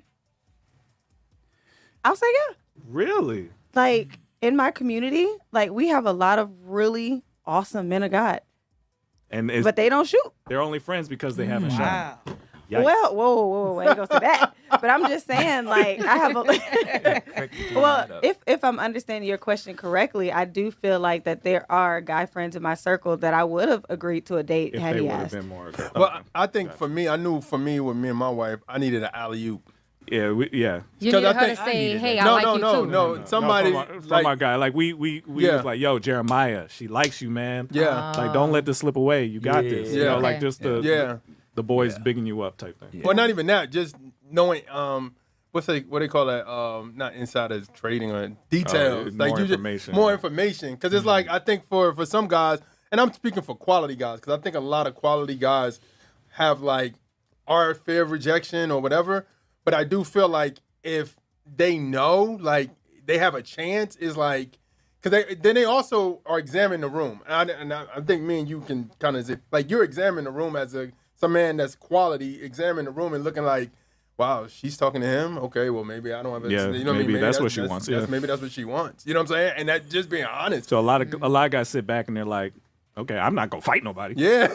I'll say yeah. Really? Like in my community, like we have a lot of really awesome men of God. But they don't shoot. They're only friends because they haven't shot. Yikes. Well, whoa, I ain't gonna say that. But I'm just saying, like, I have a. Well, if I'm understanding your question correctly, I do feel like that there are guy friends in my circle that I would have agreed to a date had he asked. Been more aggressive. Well, I think for me, I knew with me and my wife, I needed an alley-oop. Yeah, You needed her to say, "Hey, I like you too." No, somebody from our guy. Like we was like, "Yo, Jeremiah, she likes you, man. Yeah, like don't let this slip away. You got this. Yeah, you know, like just the boys bigging you up type thing. Yeah. Well, not even that. Just knowing what they call that? Not insiders trading or details. Like more information. More information. Because it's like I think for some guys, and I'm speaking for quality guys, because I think a lot of quality guys have like our fear of rejection or whatever. But I do feel like if they know, like they have a chance, is like, because they also are examining the room. And I think me and you can kind of, like you're examining the room as some man that's quality, examining the room and looking like, wow, she's talking to him. Okay, well maybe I don't have. You know what I mean? Maybe that's what she wants. Maybe that's what she wants. You know what I'm saying? And that just being honest. So a lot of guys sit back and they're like, okay, I'm not gonna fight nobody. Yeah,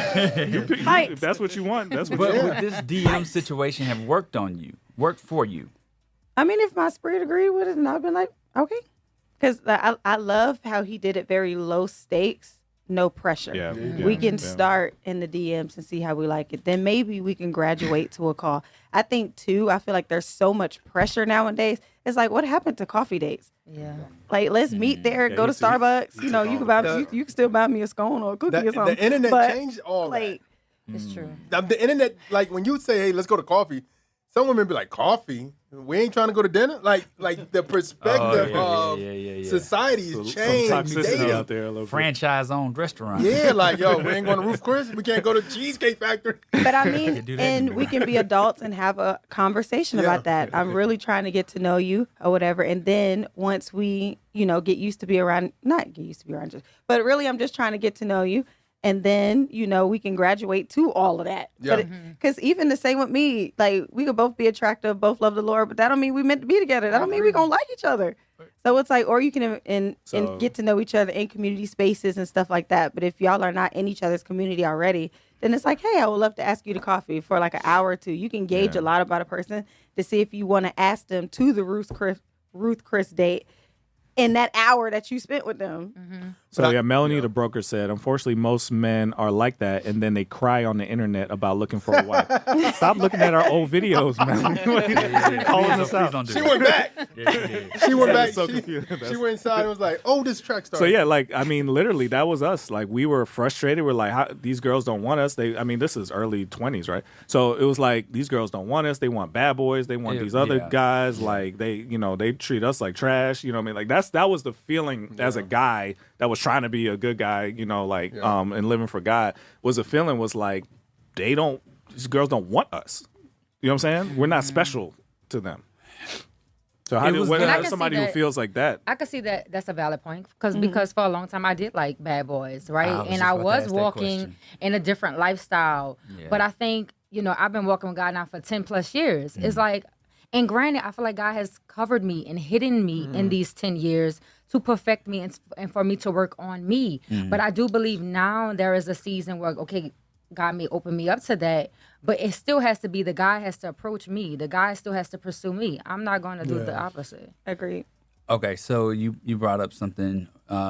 if that's what you want, that's what. But would this DM situation have worked for you? I mean, if my spirit agreed with it, and I've been like, okay, because I love how he did it very low stakes, no pressure. Yeah, we can start in the DMs and see how we like it. Then maybe we can graduate to a call. I think too. I feel like there's so much pressure nowadays. It's like, what happened to coffee dates? Yeah. Like, let's meet there, go to Starbucks. You know, you can still buy me a scone or a cookie or something. The internet changed all that. It's true. The internet, like when you say, hey, let's go to coffee, some women be like, coffee? We ain't trying to go to dinner? Like the perspective of society has changed. Some toxicity out there. Franchise-owned restaurant. Yeah, like, yo, we ain't going to Ruth Chris. We can't go to Cheesecake Factory. But I mean, and we can be adults and have a conversation about that. I'm really trying to get to know you or whatever. And then once we, get used to be around, not get used to be around you, but really I'm just trying to get to know you. And then, we can graduate to all of that. Yeah. Because even the same with me, like, we could both be attractive, both love the Lord, but that don't mean we meant to be together. That don't mean we going to like each other. So it's like, or you can and get to know each other in community spaces and stuff like that. But if y'all are not in each other's community already, then it's like, hey, I would love to ask you to coffee for like an hour or two. You can gauge a lot about a person to see if you want to ask them to the Ruth Chris date in that hour that you spent with them. Mm-hmm. So Melanie the broker said, unfortunately, most men are like that, and then they cry on the internet about looking for a wife. Stop looking at our old videos, man. Calling us out. She went back. She went back. So she went inside and was like, oh, this track started. So literally, that was us. Like, we were frustrated. We're like, these girls don't want us. This is early 20s, right? So it was like, these girls don't want us. They want bad boys. They want these other guys. Like, they treat us like trash. You know what I mean? Like, that was the feeling as a guy that was trying to be a good guy, and living for God, was like, these girls don't want us. You know what I'm saying? We're not special to them. So somebody who feels like that? I could see that that's a valid point because for a long time I did like bad boys, right? And I was walking in a different lifestyle. Yeah. But I think, I've been walking with God now for 10 plus years. Mm. It's like, and granted, I feel like God has covered me and hidden me in these 10 years to perfect me and for me to work on me. Mm. But I do believe now there is a season where, okay, God may open me up to that, but it still has to be the guy has to approach me. The guy still has to pursue me. I'm not going to do the opposite. Agreed. Okay, so you brought up something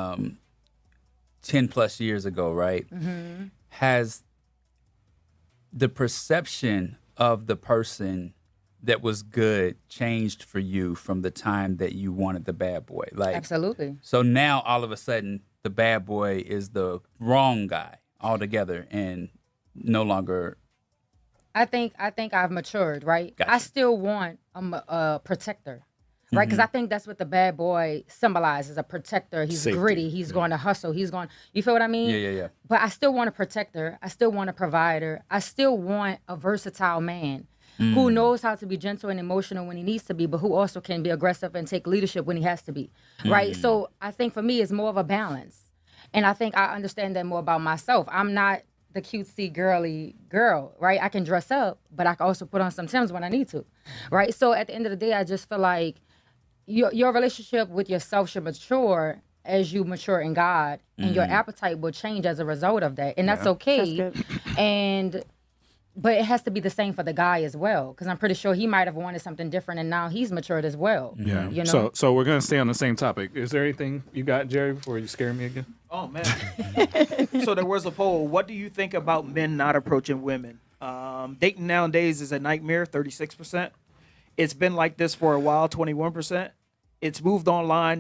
10 plus years ago, right? Has the perception of the person that was good changed for you from the time that you wanted the bad boy? Like, absolutely. So now all of a sudden the bad boy is the wrong guy altogether and no longer. I think I've matured, right? Gotcha. I still want a protector, right? Because I think that's what the bad boy symbolizes, a protector. He's Safety. gritty. He's going to hustle. He's going, you feel what I mean? Yeah. But I still want a protector. I still want a provider. I still want a versatile man who knows how to be gentle and emotional when he needs to be, but who also can be aggressive and take leadership when he has to be, right? So I think for me, it's more of a balance. And I think I understand that more about myself. I'm not the cutesy, girly girl, right? I can dress up, but I can also put on some Timbs when I need to, right? So at the end of the day, I just feel like your relationship with yourself should mature as you mature in God, and your appetite will change as a result of that. And that's okay. That's good. But it has to be the same for the guy as well, because I'm pretty sure he might have wanted something different, and now he's matured as well. Yeah. You know? So we're gonna stay on the same topic. Is there anything you got, Jerry, before you scare me again? Oh man. So there was a poll. What do you think about men not approaching women? Dating nowadays is a nightmare, 36%. It's been like this for a while, 21%. It's moved online,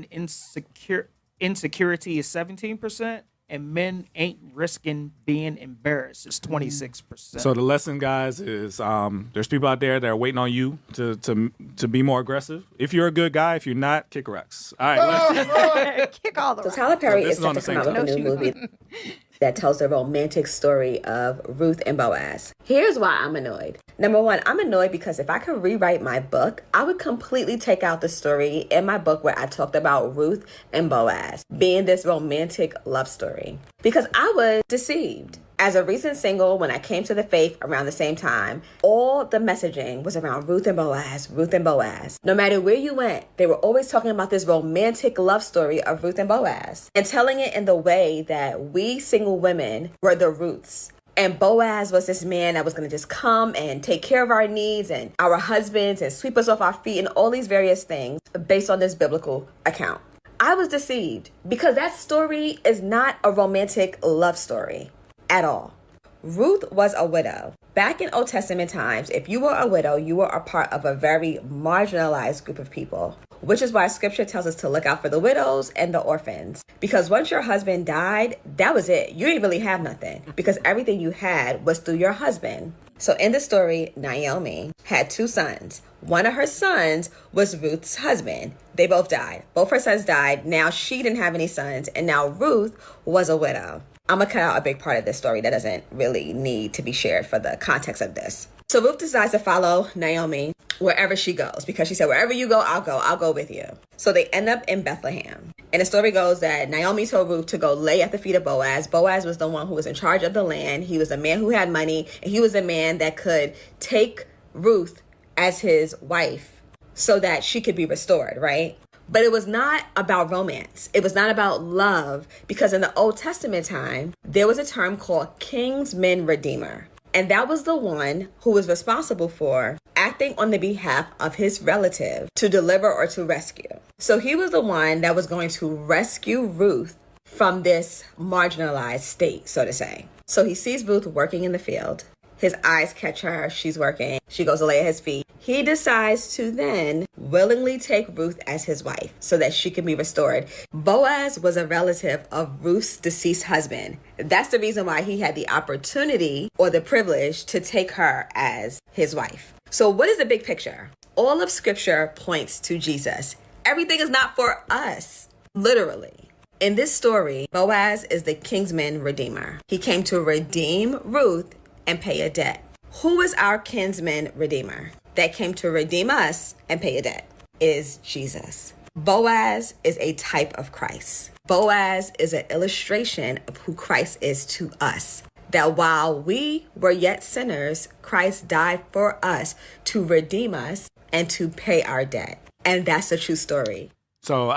insecurity is 17%. And men ain't risking being embarrassed. It's 26%. So the lesson, guys, is there's people out there that are waiting on you to be more aggressive. If you're a good guy, if you're not, kick rocks. All right. Kick all the So Tyler Perry So this is is on set to the come out with a same new movie that tells the romantic story of Ruth and Boaz. Here's why I'm annoyed. Number one, I'm annoyed because if I could rewrite my book, I would completely take out the story in my book where I talked about Ruth and Boaz being this romantic love story. Because I was deceived. As a recent single, when I came to the faith around the same time, all the messaging was around Ruth and Boaz, Ruth and Boaz. No matter where you went, they were always talking about this romantic love story of Ruth and Boaz and telling it in the way that we single women were the Ruths. And Boaz was this man that was going to just come and take care of our needs and our husbands and sweep us off our feet and all these various things based on this biblical account. I was deceived because that story is not a romantic love story at all. Ruth was a widow. Back in Old Testament times, if you were a widow, you were a part of a very marginalized group of people, which is why scripture tells us to look out for the widows and the orphans. Because once your husband died, that was it. You didn't really have nothing because everything you had was through your husband. So in the story, Naomi had 2 sons. One of her sons was Ruth's husband. They both died. Both her sons died. Now she didn't have any sons. And now Ruth was a widow. I'm going to cut out a big part of this story that doesn't really need to be shared for the context of this. So Ruth decides to follow Naomi wherever she goes because she said, wherever you go, I'll go with you. So they end up in Bethlehem. And the story goes that Naomi told Ruth to go lay at the feet of Boaz. Boaz was the one who was in charge of the land. He was a man who had money, and he was a man that could take Ruth as his wife so that she could be restored, right? But it was not about romance. It was not about love, because in the Old Testament time, there was a term called kinsman redeemer. And that was the one who was responsible for acting on the behalf of his relative to deliver or to rescue. So he was the one that was going to rescue Ruth from this marginalized state, so to say. So he sees Ruth working in the field. His eyes catch her. She's working. She goes to lay at his feet. He decides to then willingly take Ruth as his wife so that she can be restored. Boaz was a relative of Ruth's deceased husband. That's the reason why he had the opportunity or the privilege to take her as his wife. So what is the big picture? All of scripture points to Jesus. Everything is not for us, literally. In this story, Boaz is the kinsman redeemer. He came to redeem Ruth and pay a debt. Who is our kinsman redeemer that came to redeem us and pay a debt? It is Jesus. Boaz is a type of Christ. Boaz is an illustration of who Christ is to us. That while we were yet sinners, Christ died for us to redeem us and to pay our debt. And that's a true story. So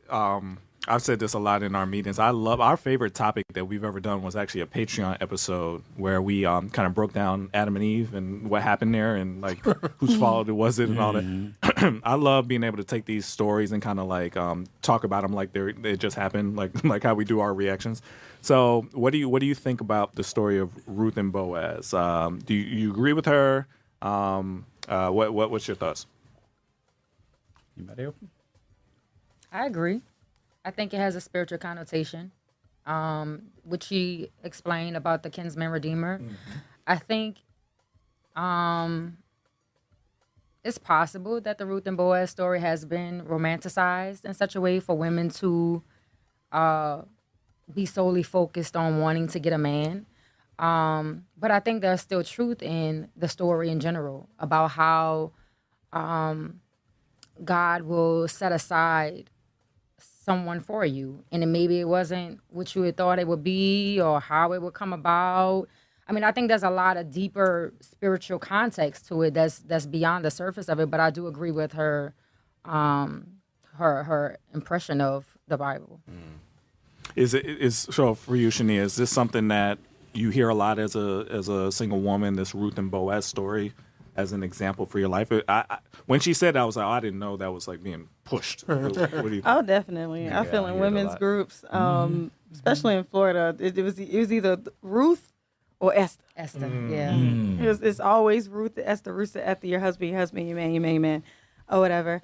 I've said this a lot in our meetings. I love our favorite topic that we've ever done was actually a Patreon episode where we kind of broke down Adam and Eve and what happened there and like whose fault it was and all that. I love being able to take these stories and kind of like talk about them like they just happened, like how we do our reactions. So what do you think about the story of Ruth and Boaz? Do you agree with her? What's your thoughts? Anybody open? I agree. I think it has a spiritual connotation, which she explained about the kinsman redeemer. I think it's possible that the Ruth and Boaz story has been romanticized in such a way for women to be solely focused on wanting to get a man. But I think there's still truth in the story in general about how God will set aside someone for you, and maybe it wasn't what you had thought it would be or how it would come about. I mean, I think there's a lot of deeper spiritual context to it that's beyond the surface of it. But I do agree with her, her impression of the Bible. Is so for you, Shania? Is this something that you hear a lot as a single woman? This Ruth and Boaz story as an example for your life. When she said that, I was like, oh, I didn't know that was like being pushed. What do you think? Oh, definitely. I feel in women's groups, especially in Florida, it was either Ruth or Esther. Esther, yeah. It's always Ruth, Esther, your husband, your man, or whatever.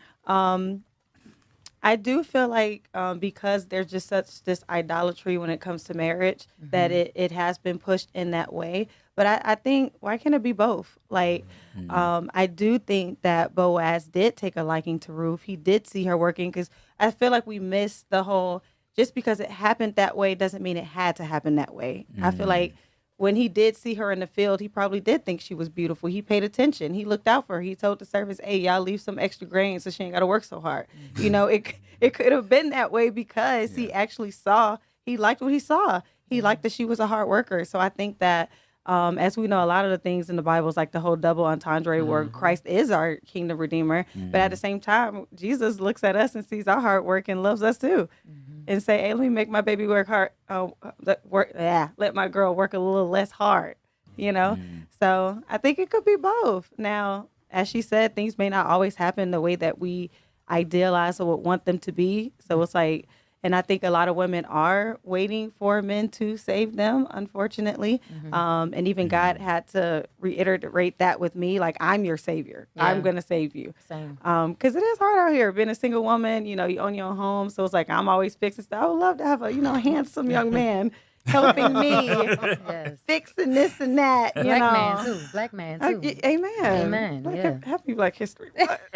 I do feel like because there's just such this idolatry when it comes to marriage that it has been pushed in that way. But I think, why can't it be both? Like, I do think that Boaz did take a liking to Ruth. He did see her working, because I feel like we miss the whole, just because it happened that way doesn't mean it had to happen that way. I feel like when he did see her in the field, he probably did think she was beautiful. He paid attention. He looked out for her. He told the servants, hey, y'all leave some extra grain so she ain't got to work so hard. You know, it could have been that way because he actually saw, he liked what he saw. He liked that she was a hard worker. So I think that, as we know, a lot of the things in the Bible is like the whole double entendre where Christ is our kingdom redeemer. But at the same time, Jesus looks at us and sees our hard work and loves us too. And say, hey, let me make my baby work hard. Let my girl work a little less hard, you know? So I think it could be both. Now, as she said, things may not always happen the way that we idealize or would want them to be. So it's like, and I think a lot of women are waiting for men to save them, unfortunately. And even God had to reiterate that with me, like, I'm your savior. Yeah. I'm going to save you. Same. Because it is hard out here being a single woman. You know, you own your own home. So it's like, I'm always fixing stuff. I would love to have a, handsome young man helping me, fixing this and that. You know. Black man, too. Amen. Amen. Happy Black History.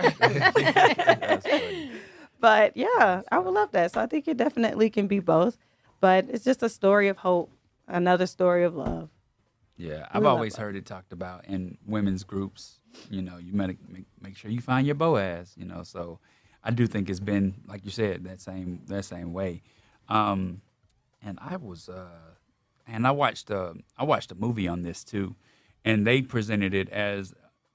But yeah, I would love that. So I think it definitely can be both. But it's just a story of hope, another story of love. Yeah, I've always heard it talked about in women's groups. You know, you make sure you find your Boaz. You know, so I do think it's been, like you said, that same way. And I was, and I watched a movie on this too, and they presented it as,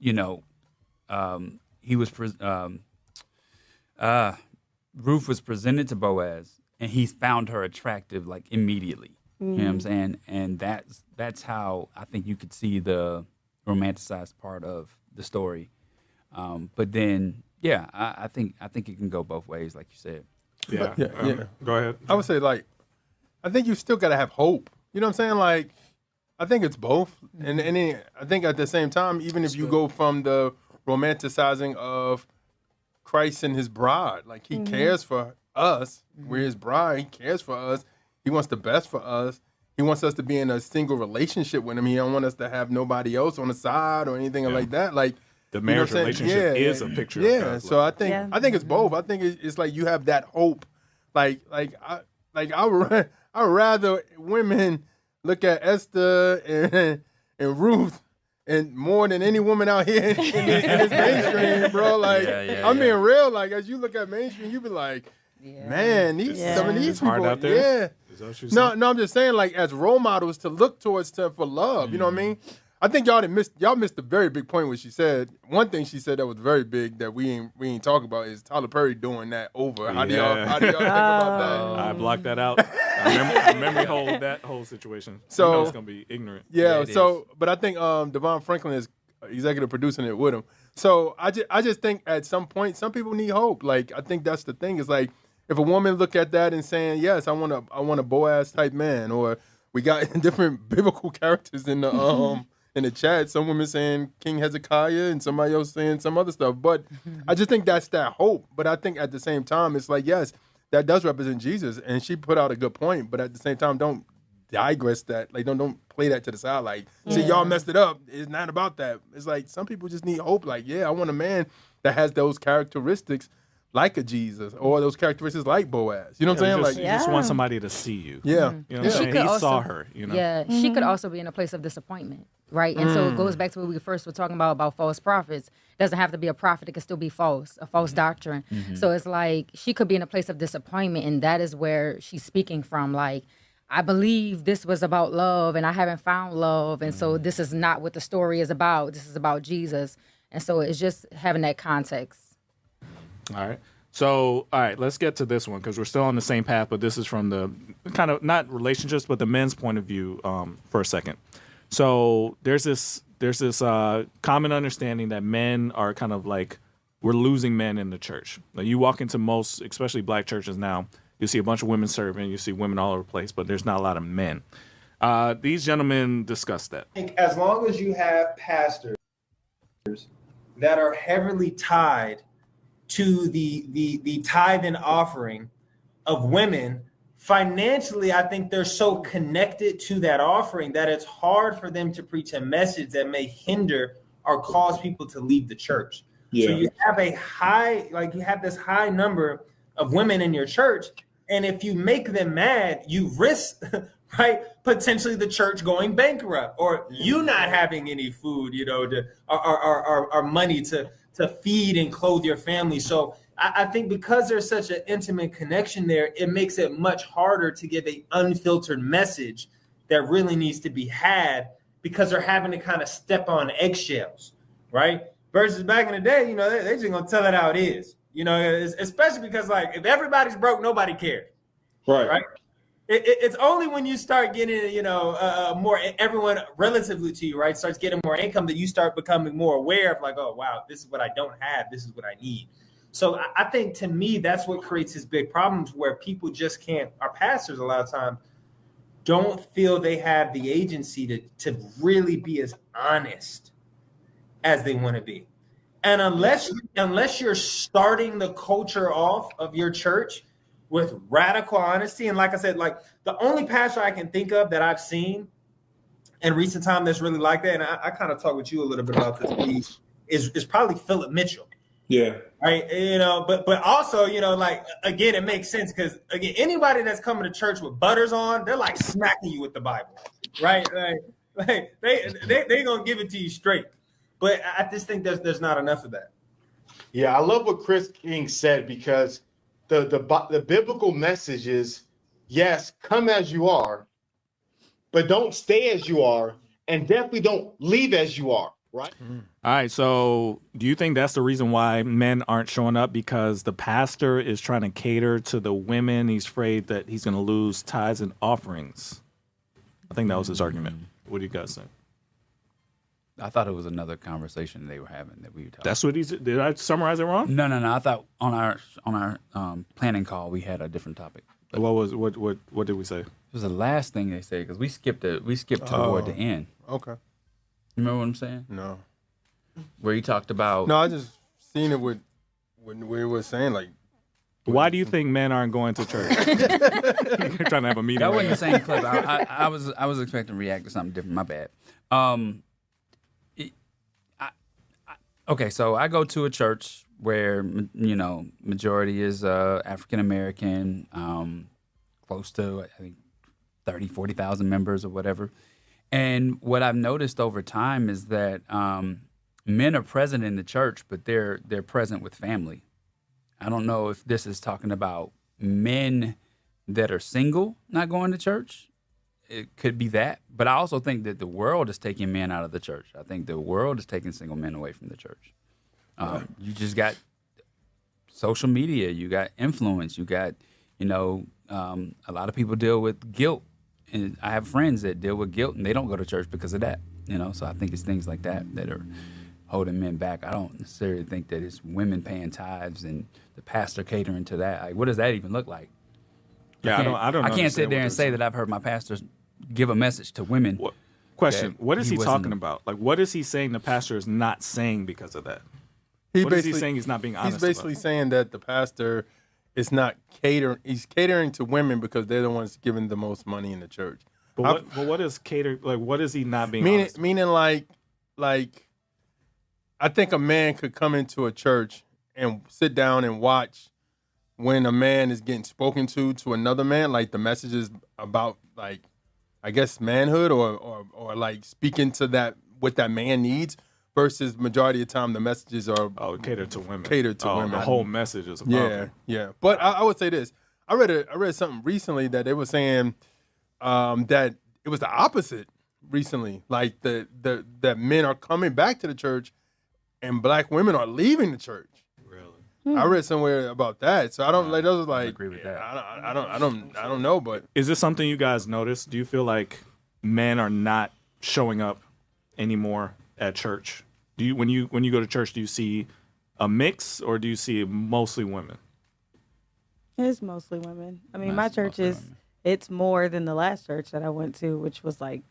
Ruth was presented to Boaz, and he found her attractive like immediately. You know what I'm saying? And that's how I think you could see the romanticized part of the story. But then, yeah, I think it can go both ways, like you said. Yeah. Go ahead. I would say, like, I think you still gotta have hope. You know what I'm saying? Like, I think it's both, and then I think at the same time, even if you go from the romanticizing of Christ and his bride, like, he cares for us. We're his bride. He cares for us. He wants the best for us. He wants us to be in a single relationship with him. He don't want us to have nobody else on the side or anything like that. Like, the marriage relationship is a picture. Yeah. Of God's So love. I think it's both. I think it's like you have that hope. I would rather women look at Esther and Ruth and more than any woman out here in this mainstream, bro. Like, I'm being real. Like, as you look at mainstream, you be like, man, some of these people, hard out there. No, I'm just saying, like, as role models to look towards for love. You know what I mean? I think y'all missed a very big point. What she said. One thing she said that was very big that we ain't talking about is Tyler Perry doing that over. How do y'all think about that? I blocked that out. I memory hold that whole situation. So it's gonna be ignorant. Yeah. But I think Devon Franklin is executive producing it with him. So I just think at some point some people need hope. Like, I think that's the thing. Is like, if a woman look at that and saying, yes, I want a Boaz type man, or we got different biblical characters in the in the chat, some women saying King Hezekiah and somebody else saying some other stuff. But I just think that's that hope. But I think at the same time, it's like, yes, that does represent Jesus. And she put out a good point. But at the same time, don't digress that. Like, don't play that to the side. Like, see, y'all messed it up. It's not about that. It's like some people just need hope. Like, yeah, I want a man that has those characteristics like a Jesus, or those characteristics like Boaz. You know what I'm saying? You just want somebody to see you. Yeah. You know what I'm saying? He saw her, you know? Yeah, she could also be in a place of disappointment, right? And so it goes back to what we first were talking about false prophets. It doesn't have to be a prophet. It could still be false, a false doctrine. So it's like she could be in a place of disappointment, and that is where she's speaking from. Like, I believe this was about love, and I haven't found love, and so this is not what the story is about. This is about Jesus. And so it's just having that context. All right. So, all right, let's get to this one because we're still on the same path, but this is from the kind of not relationships, but the men's point of view for a second. So there's this common understanding that men are kind of like, we're losing men in the church. Like, you walk into most, especially black churches now, you see a bunch of women serving, you see women all over the place, but there's not a lot of men. These gentlemen discuss that. As long as you have pastors that are heavily tied to the tithe and offering of women, financially, I think they're so connected to that offering that it's hard for them to preach a message that may hinder or cause people to leave the church. Yeah. So you have this high number of women in your church, and if you make them mad, you risk, right, potentially the church going bankrupt or you not having any food, or money to feed and clothe your family. So I think because there's such an intimate connection there, it makes it much harder to give an unfiltered message that really needs to be had because they're having to kind of step on eggshells, right? Versus back in the day, they're just going to tell it how it is, especially because, like, if everybody's broke, nobody cares. Right? It's only when you start getting, more, everyone relatively to you, right, starts getting more income that you start becoming more aware of, like, oh, wow, this is what I don't have. This is what I need. So I think, to me, that's what creates these big problems where people just can't, our pastors a lot of times don't feel they have the agency to really be as honest as they want to be. And unless you're starting the culture off of your church with radical honesty. And like I said, like the only pastor I can think of that I've seen in recent time that's really like that, and I kind of talked with you a little bit about this, is probably Philip Mitchell. Yeah. Right. But also, like, again, it makes sense because, again, anybody that's coming to church with butters on, they're like smacking you with the Bible. Right. Like they going to give it to you straight. But I just think there's not enough of that. Yeah. I love what Chris King said because the biblical message is, yes, come as you are, but don't stay as you are, and definitely don't leave as you are, right? All right, so do you think that's the reason why men aren't showing up? Because the pastor is trying to cater to the women. He's afraid that he's going to lose tithes and offerings. I think that was his argument. What do you guys think? I thought it was another conversation they were having that we were talking. That's what he said. Did I summarize it wrong? No. I thought on our planning call we had a different topic. But what did we say? It was the last thing they said because we skipped toward the end. Okay. You remember what I'm saying? No. Where he talked about. No, I just seen it when we were saying, like. Why do you think men aren't going to church? You're trying to have a meeting. That wasn't the same clip. I was expecting to react to something different. My bad. Okay, so I go to a church where, majority is African American, close to, I think, 30, 40,000 members or whatever. And what I've noticed over time is that men are present in the church, but they're present with family. I don't know if this is talking about men that are single not going to church. It could be that. But I also think that the world is taking men out of the church. I think the world is taking single men away from the church. You just got social media. You got influence. You got, a lot of people deal with guilt. And I have friends that deal with guilt, and they don't go to church because of that. So I think it's things like that are holding men back. I don't necessarily think that it's women paying tithes and the pastor catering to that. Like, what does that even look like? Yeah, I don't. I can't sit there and say that I've heard my pastors give a message to women Question: that What is he wasn't talking about? Like, what is he saying the pastor is not saying because of that? He What is he basically- saying he's not being honest He's basically about? saying that the pastor is not catering. He's catering to women because they're the ones giving the most money in the church. But what is cater? Like, what is he not being Meaning, honest? meaning like, I think a man could come into a church and sit down and watch when a man is getting spoken to another man, like the messages about, like, I guess manhood or like speaking to that what that man needs, versus majority of the time the messages are catered to women. Catered to women. The whole message is about Yeah, yeah. But I would say this: I read something recently that they were saying that it was the opposite recently. Like that men are coming back to the church and black women are leaving the church. Really? I read somewhere about that. So I don't like those. Like, I agree with that. I don't know. But Is this something you guys notice? Do you feel like men are not showing up anymore at church? Do you when you go to church, do you see a mix or do you see mostly women? It's mostly women. I mean, my church it's more than the last church that I went to, which was like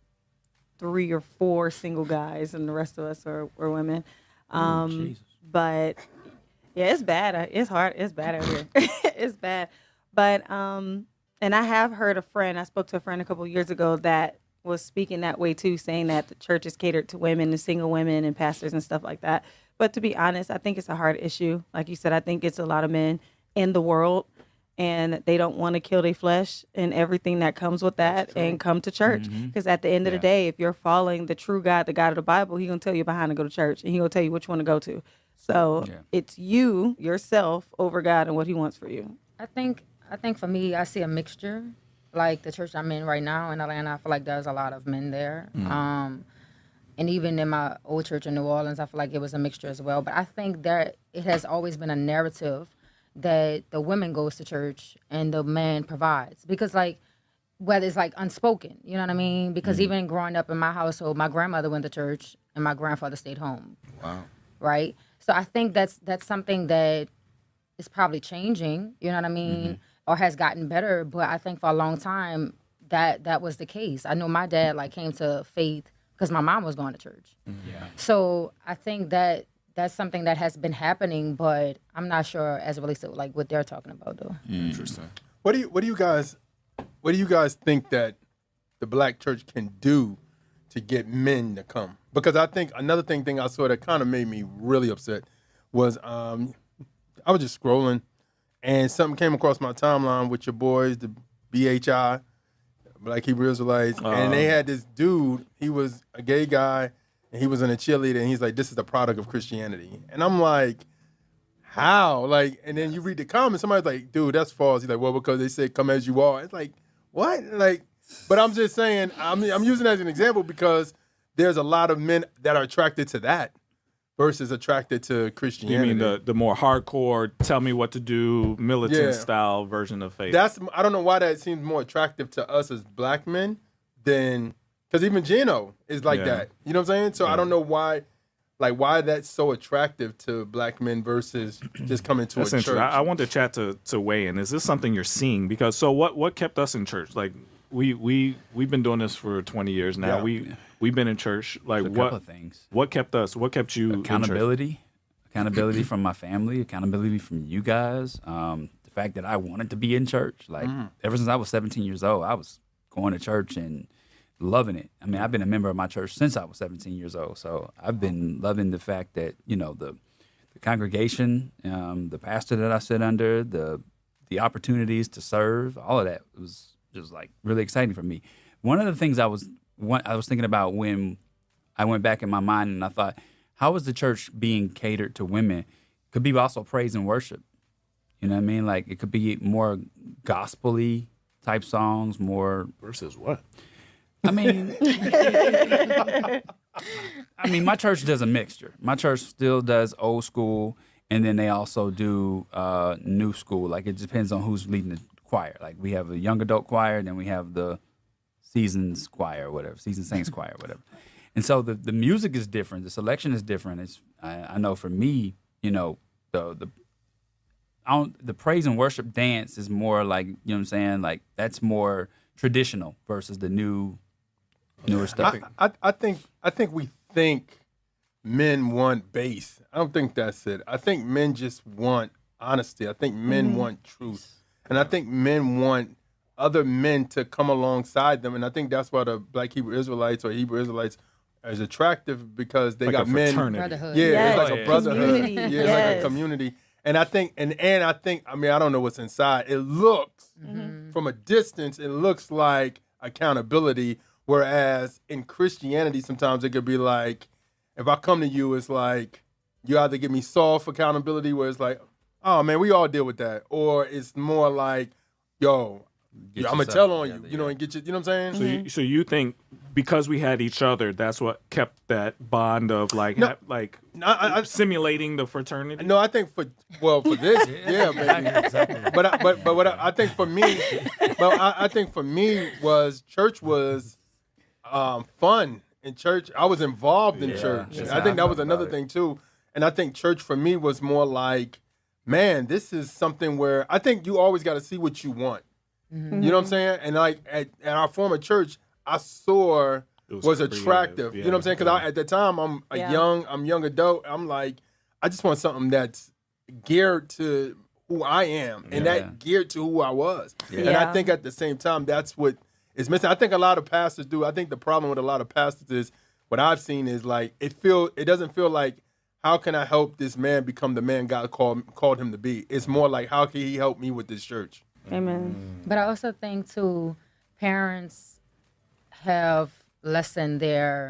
3 or 4 single guys, and the rest of us were women. But yeah, it's bad. It's hard. It's bad out here. It's bad. But and I have heard a friend. I spoke to a friend a couple of years ago that was speaking that way too, saying that the church is catered to women and single women and pastors and stuff like that. But to be honest, I think it's a hard issue. Like you said, I think it's a lot of men in the world, and they don't want to kill their flesh and everything that comes with that and come to church. Because at the end of the day, if you're following the true God, the God of the Bible, he's going to tell you behind to go to church, and he's going to tell you which one to go to. So it's you, yourself, over God and what he wants for you. I think for me, I see a mixture. Like the church I'm in right now in Atlanta, I feel like there's a lot of men there. And even in my old church in New Orleans, I feel like it was a mixture as well. But I think that it has always been a narrative that the woman goes to church and the man provides. Because, like, whether it's, like, unspoken, you know what I mean? Because even growing up in my household, my grandmother went to church and my grandfather stayed home. Wow. Right? So I think that's something that is probably changing, you know what I mean? Or has gotten better. But I think for a long time, that was the case. I know my dad, like, came to faith because my mom was going to church. So I think that's something that has been happening, but I'm not sure as it relates to like what they're talking about though. Interesting. what do you guys think that the black church can do to get men to come? Because I think another thing I saw that kind of made me really upset was I was just scrolling and something came across my timeline with your boys, the BHI, Black Hebrew Israelites, and they had this dude. He was a gay guy. And he was in a cheerleader, and he's like, "This is the product of Christianity." And I'm like, "How?" Like, and then you read the comments. Somebody's like, "Dude, that's false." He's like, "Well, because they said come as you are." It's like, what? Like, but I'm just saying. I'm using it as an example because there's a lot of men that are attracted to that versus attracted to Christianity. You mean the more hardcore, tell me what to do, militant style version of faith? I don't know why that seems more attractive to us as black men than. Because even Gino is like that. You know what I'm saying? So I don't know why that's so attractive to black men versus just coming to a church. I want the chat to weigh in. Is this something you're seeing? Because what kept us in church? Like we've been doing this for 20 years now. We've been in church. Like a couple of things. What kept us? What kept you? Accountability. Accountability from my family. Accountability from you guys. The fact that I wanted to be in church. Like ever since I was 17 years old, I was going to church and loving it. I mean, I've been a member of my church since I was 17 years old. So I've been loving the fact that, you know, the congregation, the pastor that I sit under, the opportunities to serve, all of that was just like really exciting for me. One of the things I was thinking about when I went back in my mind and I thought, how is the church being catered to women? Could be also praise and worship. You know what I mean? Like it could be more gospel-y type songs, more versus what? I mean, my church does a mixture. My church still does old school, and then they also do new school. Like, it depends on who's leading the choir. Like, we have a young adult choir, then we have the seasons choir or whatever, seasoned saints choir or whatever. And so the music is different. The selection is different. I know for me, you know, the praise and worship dance is more like, you know what I'm saying? Like, that's more traditional versus the new newer stuff. I think we think men want base. I don't think that's it. I think men just want honesty. I think men want truth. And I think men want other men to come alongside them. And I think that's why the Black Hebrew Israelites or Hebrew Israelites is attractive, because they got men. Brotherhood. Yeah, it's like a brotherhood. Community. It's like a community. And I think, and I think, I mean, I don't know what's inside. It looks, from a distance, it looks like accountability. Whereas in Christianity, sometimes it could be like, if I come to you, it's like, you either give me soft accountability where it's like, oh man, we all deal with that. Or it's more like, yo, I'm going to tell on you, you know, and get you, you know what I'm saying? So you think because we had each other, that's what kept that bond of like, simulating the fraternity? No, I think for this, yeah, maybe. Exactly. But what I think for me, I think for me was church was fun. In church, I was involved in church. I think that was another thing too. And I think church for me was more like, man, this is something where I think you always got to see what you want. You know what I'm saying? And like at our former church, I saw was attractive. You know what I'm saying? Because at the time I'm young adult. I'm like, I just want something that's geared to who I am and that geared to who I was. And I think at the same time, that's what is missing. I think a lot of pastors do. I think the problem with a lot of pastors is what I've seen is like it doesn't feel like, how can I help this man become the man God called him to be? It's more like, how can he help me with this church? Amen. But I also think too, parents have lessened their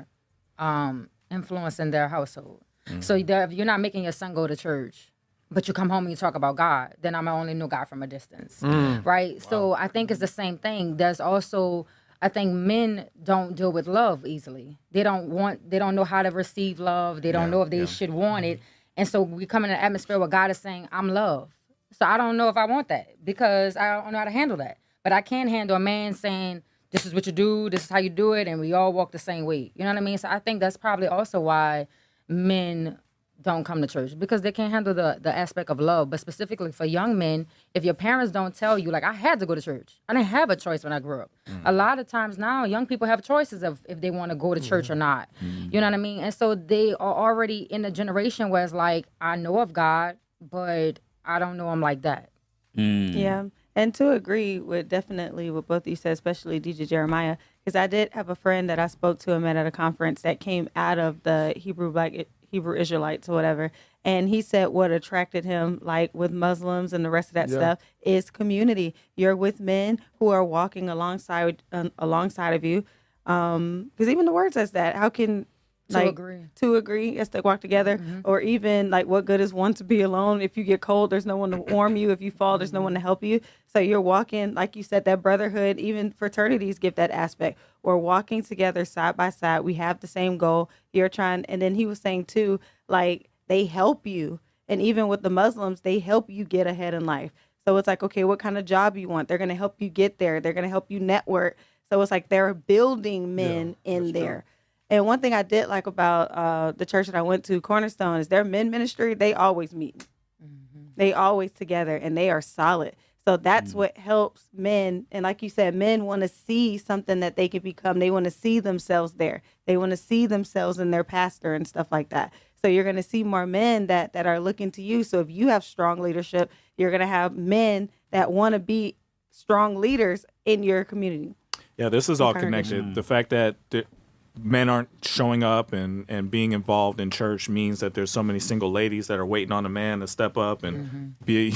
influence in their household. So if you're not making your son go to church, but you come home and you talk about God, then I'm only know God from a distance, right? Wow. So I think it's the same thing. There's also, I think men don't deal with love easily. They don't know how to receive love. They don't know if they should want it. And so we come in an atmosphere where God is saying, I'm love. So I don't know if I want that because I don't know how to handle that. But I can handle a man saying, this is what you do, this is how you do it, and we all walk the same way. You know what I mean? So I think that's probably also why men don't come to church, because they can't handle the aspect of love. But specifically for young men, if your parents don't tell you, like, I had to go to church. I didn't have a choice when I grew up. A lot of times now, young people have choices of if they want to go to church or not. You know what I mean? And so they are already in a generation where it's like, I know of God, but I don't know him like that. Yeah. And to agree with definitely what both of you said, especially DJ Jeremiah, because I did have a friend that I spoke to him at a conference that came out of the Hebrew Israelites or whatever. And he said what attracted him, like with Muslims and the rest of that stuff, is community. You're with men who are walking alongside of you. Because even the word says that. How can to agree, yes, they walk together, or even like, what good is one to be alone? If you get cold, there's no one to warm you. If you fall, there's no one to help you. So you're walking, like you said, that brotherhood. Even fraternities give that aspect. We're walking together side by side. We have the same goal. You're trying, and then he was saying too, like, they help you, and even with the Muslims, they help you get ahead in life. So it's like, okay, what kind of job you want? They're going to help you get there. They're going to help you network. So it's like they're building men in there. True. And one thing I did like about the church that I went to, Cornerstone, is their men ministry, they always meet. They always together, and they are solid. So that's what helps men. And like you said, men want to see something that they can become. They want to see themselves there. They want to see themselves in their pastor and stuff like that. So you're going to see more men that are looking to you. So if you have strong leadership, you're going to have men that want to be strong leaders in your community. Yeah, this is all connected. The fact that men aren't showing up and being involved in church means that there's so many single ladies that are waiting on a man to step up and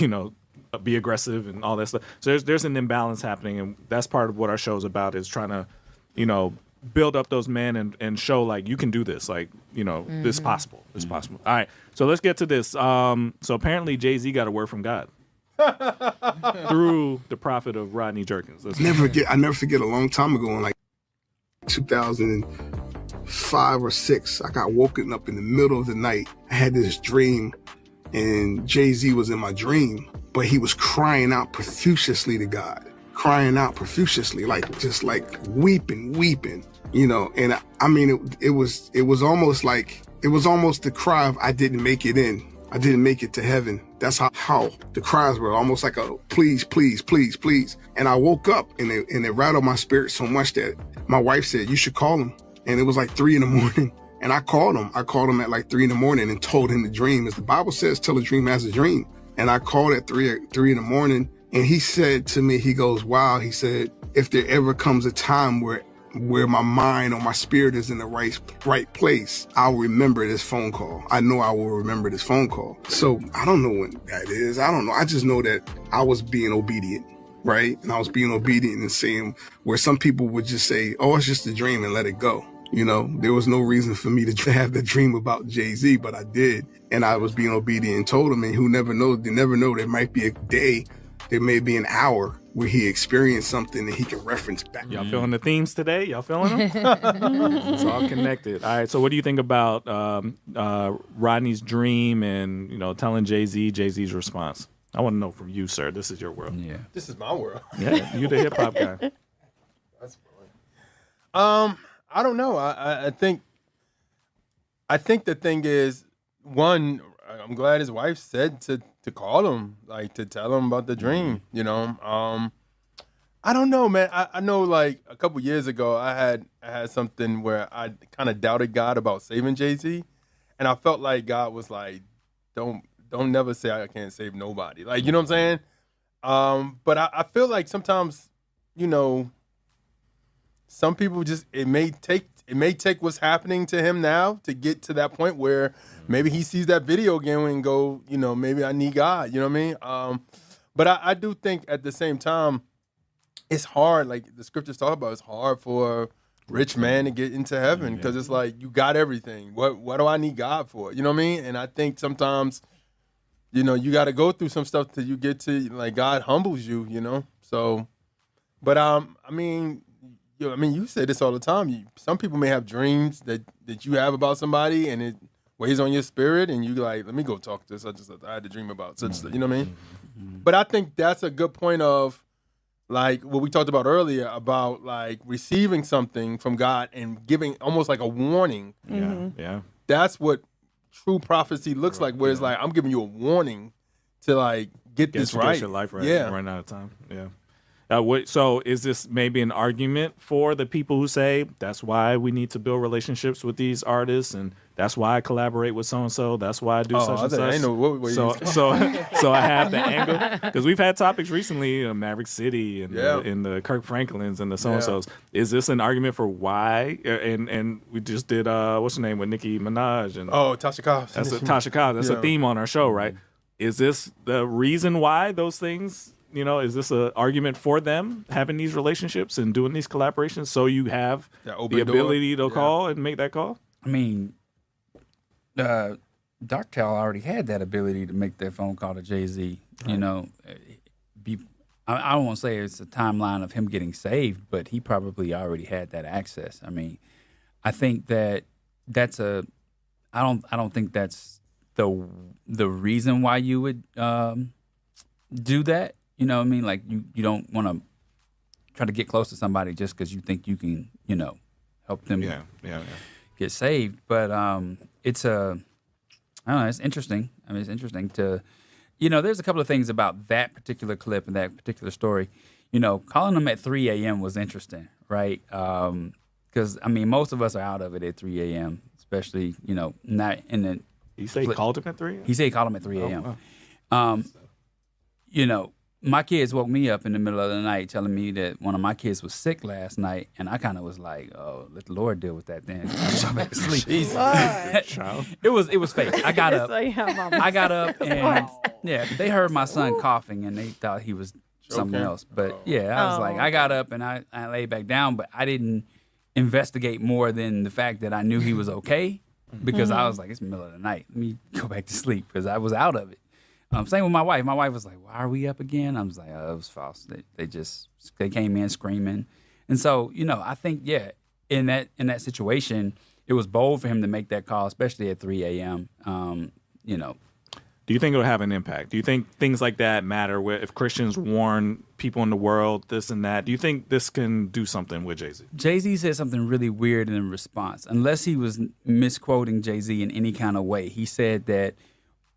be aggressive and all that stuff. So there's an imbalance happening, and that's part of what our show is about, is trying to, build up those men and show, like, you can do this, like, this is possible. It's possible. All right, so let's get to this. So apparently Jay-Z got a word from God through the prophet of Rodney Jerkins. I never forget a long time ago, in like 2005 or 6, I got woken up in the middle of the night. I had this dream, and Jay-Z was in my dream, but he was crying out profusely to God, just like weeping, and I mean, it was almost the cry of, I didn't make it in. I didn't make it to heaven. That's how the cries were, almost like a please, please, please, please. And I woke up and it rattled my spirit so much that my wife said, you should call him. And it was like 3 a.m. And I called him. I called him at like 3 a.m. and told him the dream. As the Bible says, tell a dream as a dream. And I called at 3 a.m. and he said to me, he goes, wow, he said, if there ever comes a time where my mind or my spirit is in the right place, I'll remember this phone call. I know I will remember this phone call. So I don't know when that is. I don't know. I just know that I was being obedient, right? And I was being obedient and saying where some people would just say, oh, it's just a dream and let it go. You know, there was no reason for me to have the dream about Jay-Z, but I did. And I was being obedient and told him, and who never know, they never know. There might be a day, there may be an hour where he experienced something that he can reference back. Y'all feeling the themes today? Y'all feeling them? It's all connected. All right. So, what do you think about Rodney's dream and telling Jay-Z's response? I want to know from you, sir. This is your world. Yeah. This is my world. Yeah, you the hip hop guy. That's funny. I don't know. I think the thing is, one, I'm glad his wife said to call him, like to tell him about the dream, I don't know, man. I know like a couple years ago I had something where I kind of doubted God about saving Jay-Z, and I felt like God was like, don't never say I can't save nobody. Like, you know what I'm saying? But I feel like sometimes, some people just it may take what's happening to him now to get to that point where maybe he sees that video again and go, maybe I need God. You know what I mean? But I do think at the same time, it's hard. Like the scriptures talk about, it's hard for a rich man to get into heaven because it's like you got everything. What do I need God for? You know what I mean? And I think sometimes, you got to go through some stuff till you get to like God humbles you. So, but you say this all the time. Some people may have dreams that you have about somebody, and it weighs on your spirit, and you like, let me go talk to this. I had a dream about such. You know what I mean? But I think that's a good point of, like what we talked about earlier about like receiving something from God and giving almost like a warning. Yeah. That's what true prophecy looks like. Where it's like I'm giving you a warning to like get this right. Get your life right. Yeah. Running out of time. Yeah. So is this maybe an argument for the people who say that's why we need to build relationships with these artists, and that's why I collaborate with so and so. That's why I do such and such. I know what so I have the angle because we've had topics recently, Maverick City and the Kirk Franklins and the so and so's. Is this an argument for why? And we just did what's her name with Nicki Minaj and Tasha Cobbs. That's Tasha Cobbs. That's a theme on our show, right? Is this the reason why those things? Is this an argument for them having these relationships and doing these collaborations so you have the ability to call and make that call? I mean, Darktail already had that ability to make that phone call to Jay-Z. I don't want to say it's a timeline of him getting saved, but he probably already had that access. I mean, I think that's I don't think that's the reason why you would do that. You know what I mean? Like you don't want to try to get close to somebody just because you think you can, help them get saved. But I don't know, it's interesting. I mean, it's interesting to, there's a couple of things about that particular clip and that particular story. Calling them at 3 a.m. was interesting, right? Because, most of us are out of it at 3 a.m., especially, not in the... He said he called him at 3 a.m.? He said he called him at 3 a.m. Oh, wow. My kids woke me up in the middle of the night telling me that one of my kids was sick last night, and I kind of was like, "Oh, let the Lord deal with that then." Go back to sleep. It was fake. I got up. And they heard my son coughing, and they thought he was something else. But I was like, I got up and I laid back down, but I didn't investigate more than the fact that I knew he was okay because I was like, it's the middle of the night. Let me go back to sleep because I was out of it. Same with my wife. My wife was like, "Why are we up again?" I was like, "Oh, it was false. They came in screaming," and so I think in that situation, it was bold for him to make that call, especially at 3 a.m. Do you think it'll have an impact? Do you think things like that matter? Where if Christians warn people in the world this and that, do you think this can do something with Jay-Z? Jay-Z said something really weird in response, unless he was misquoting Jay-Z in any kind of way. He said that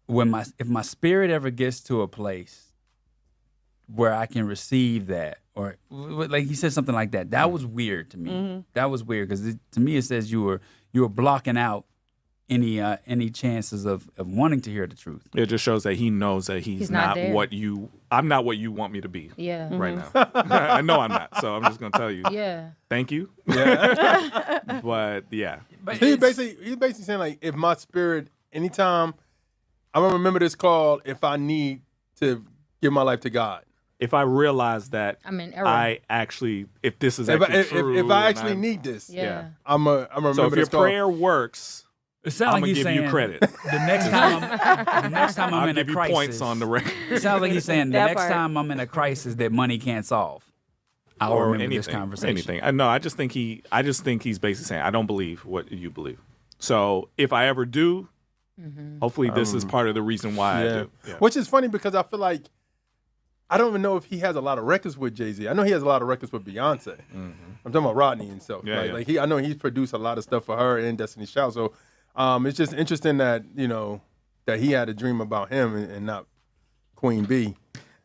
if my spirit ever gets to a place where I can receive that, or like he said something like that, that was weird to me. Mm-hmm. That was weird because to me it says you were blocking out any chances of wanting to hear the truth. It just shows that he knows that he's not I'm not what you want me to be. Yeah. Right now. I know I'm not. So I'm just gonna tell you. Yeah. Thank you. Yeah. But yeah. But he's basically saying like, if my spirit, anytime, I'm gonna remember this call if I need to give my life to God. If I realize that I'm in error. I actually, if this is actually true, if I actually need this, Yeah. I'm gonna remember So if your this call. prayer works, It sounds I'm like gonna he's give saying you credit. The next time I'm I'll in a give you crisis, points on the record. It sounds like he's saying the That next part. time I'm in a crisis that money can't solve, I'll or remember anything, this conversation. anything. I just think he's basically saying, I don't believe what you believe. So if I ever do, hopefully this is part of the reason why I do. Yeah. Which is funny because I feel like I don't even know if he has a lot of records with Jay-Z. I know he has a lot of records with Beyonce. I'm talking about Rodney and stuff. Yeah, like, yeah. I know he's produced a lot of stuff for her and Destiny's Child. So it's just interesting that that he had a dream about him and not Queen Bee.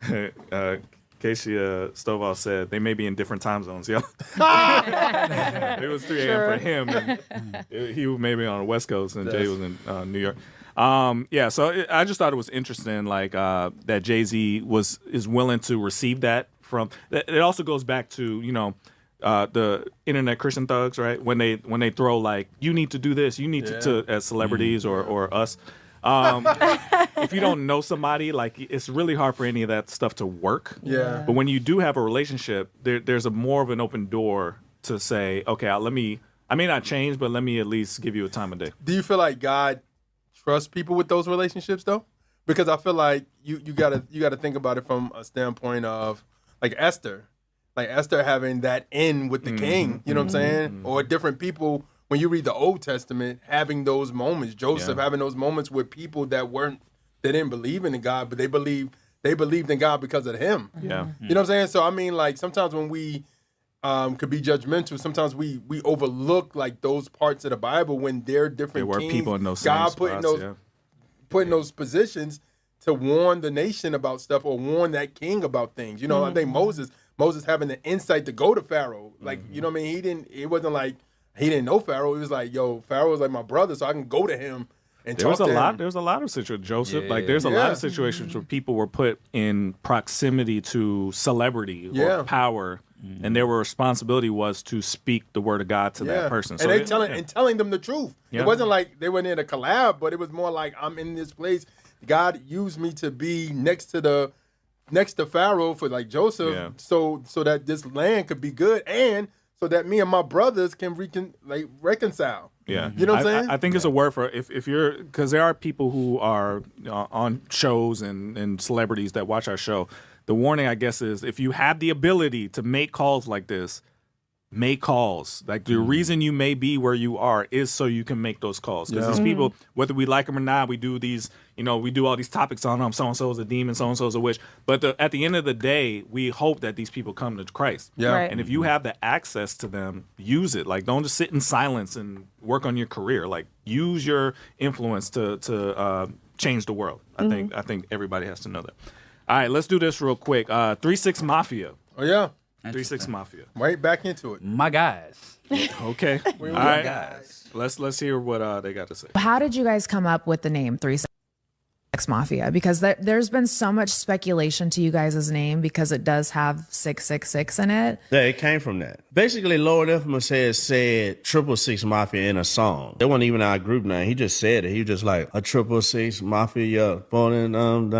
Casey Stovall said they may be in different time zones. Yeah, it was 3 a.m. for him. And he was maybe on the West Coast, and Jay was in New York. So I just thought it was interesting, like that Jay-Z is willing to receive that from. It also goes back to the internet Christian thugs, right? When they throw like, you need to do this, you need to as celebrities or us. If you don't know somebody, like it's really hard for any of that stuff to work. Yeah. But when you do have a relationship, there's a more of an open door to say, okay, I may not change, but let me at least give you a time of day. Do you feel like God trusts people with those relationships though? Because I feel like you gotta think about it from a standpoint of like Esther having that in with the king. You know what I'm saying? Or different people. When you read the Old Testament, having those moments, Joseph having those moments with people that didn't believe in God, but they believed in God because of him. Yeah. You know what I'm saying? So I mean, like sometimes when we could be judgmental, sometimes we overlook like those parts of the Bible when they're different. There were kings, people in those God same put in spots, those put in those positions to warn the nation about stuff or warn that king about things. You know, I think Moses having the insight to go to Pharaoh, like you know what I mean. It wasn't like he didn't know Pharaoh. It was like, yo, Pharaoh was like my brother, so I can go to him and There was talk to him. there was a lot of situations, Joseph. Like there's a lot of situations where people were put in proximity to celebrity or power, and their responsibility was to speak the word of God to that person. So and telling them the truth. Yeah. It wasn't like they went in a collab, but it was more like I'm in this place. God used me to be next to Pharaoh for like Joseph, so that this land could be good and so that me and my brothers can reconcile. Yeah, you know what I'm saying? I think it's a word for if you're, because there are people who are on shows and celebrities that watch our show. The warning, I guess, is if you have the ability to make calls like this, make calls. Like the reason you may be where you are is so you can make those calls. Because these people, whether we like them or not, we do these, we do all these topics on them. So-and-so is a demon, so-and-so is a witch. But at the end of the day, we hope that these people come to Christ. Yeah. Right. And if you have the access to them, use it. Like, don't just sit in silence and work on your career. Like, use your influence to change the world. I think everybody has to know that. All right, let's do this real quick. 3 6 Mafia. Oh yeah, 3 6 Mafia. Right back into it. My guys. Okay. All right. Guys. Let's hear what they got to say. How did you guys come up with the name 3 6 Mafia? Because there's been so much speculation to you guys' name because it does have 666 in it. Yeah, it came from that. Basically, Lord Infamous has said 666 Mafia in a song. That wasn't even our group name. He just said it. He was just like a 666 Mafia, falling down,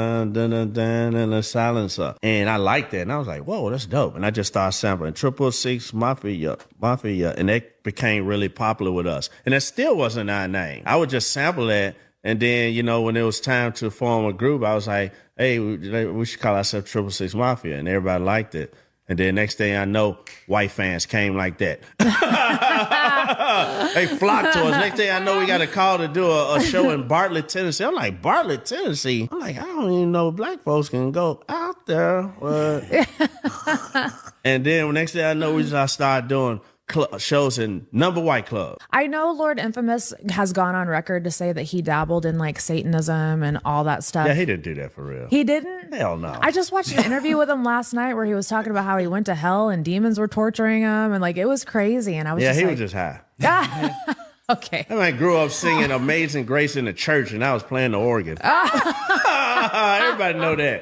and a silencer. And I liked that. And I was like, whoa, that's dope. And I just started sampling 666 Mafia. And that became really popular with us. And that still wasn't our name. I would just sample that. And then, when it was time to form a group, I was like, hey, we should call ourselves 666 Mafia. And everybody liked it. And then next thing I know, white fans came like that. They flocked to us. Next thing I know, we got a call to do a show in Bartlett, Tennessee. I'm like, Bartlett, Tennessee? I'm like, I don't even know black folks can go out there. And then next thing I know, I started doing shows in number white club. I know Lord Infamous has gone on record to say that he dabbled in like Satanism and all that stuff. Yeah, he didn't do that for real. He didn't? Hell no. I just watched an interview with him last night where he was talking about how he went to hell and demons were torturing him and like it was crazy. And I was he was just high. Okay. I mean, grew up singing Amazing Grace in the church, and I was playing the organ. Everybody know that.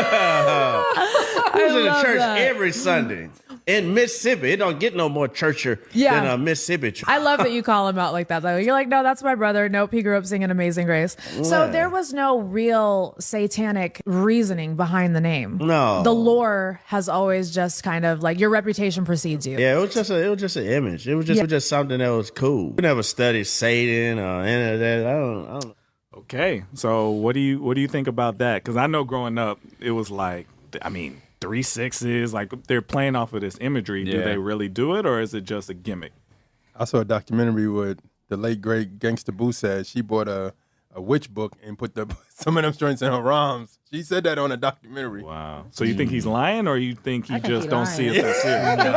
He was in the church every Sunday in Mississippi. It don't get no more churchier than a Mississippi church. I love that you call him out like that, though. You're like, no, that's my brother. Nope, he grew up singing Amazing Grace. So there was no real satanic reasoning behind the name. No. The lore has always just kind of like your reputation precedes you. Yeah, it was just an image. It was just something that was cool. We never studied Satan or any of that. I don't. Okay, so what do you think about that? Because I know growing up, it was like, 3 6s, like they're playing off of this imagery. Do they really do it, or is it just a gimmick? I saw a documentary with the late great Gangsta Boo said she bought a witch book and put some of them joints in her ROMs. She said that on a documentary. Wow. So you think he's lying, or you think he just don't see it that serious? No.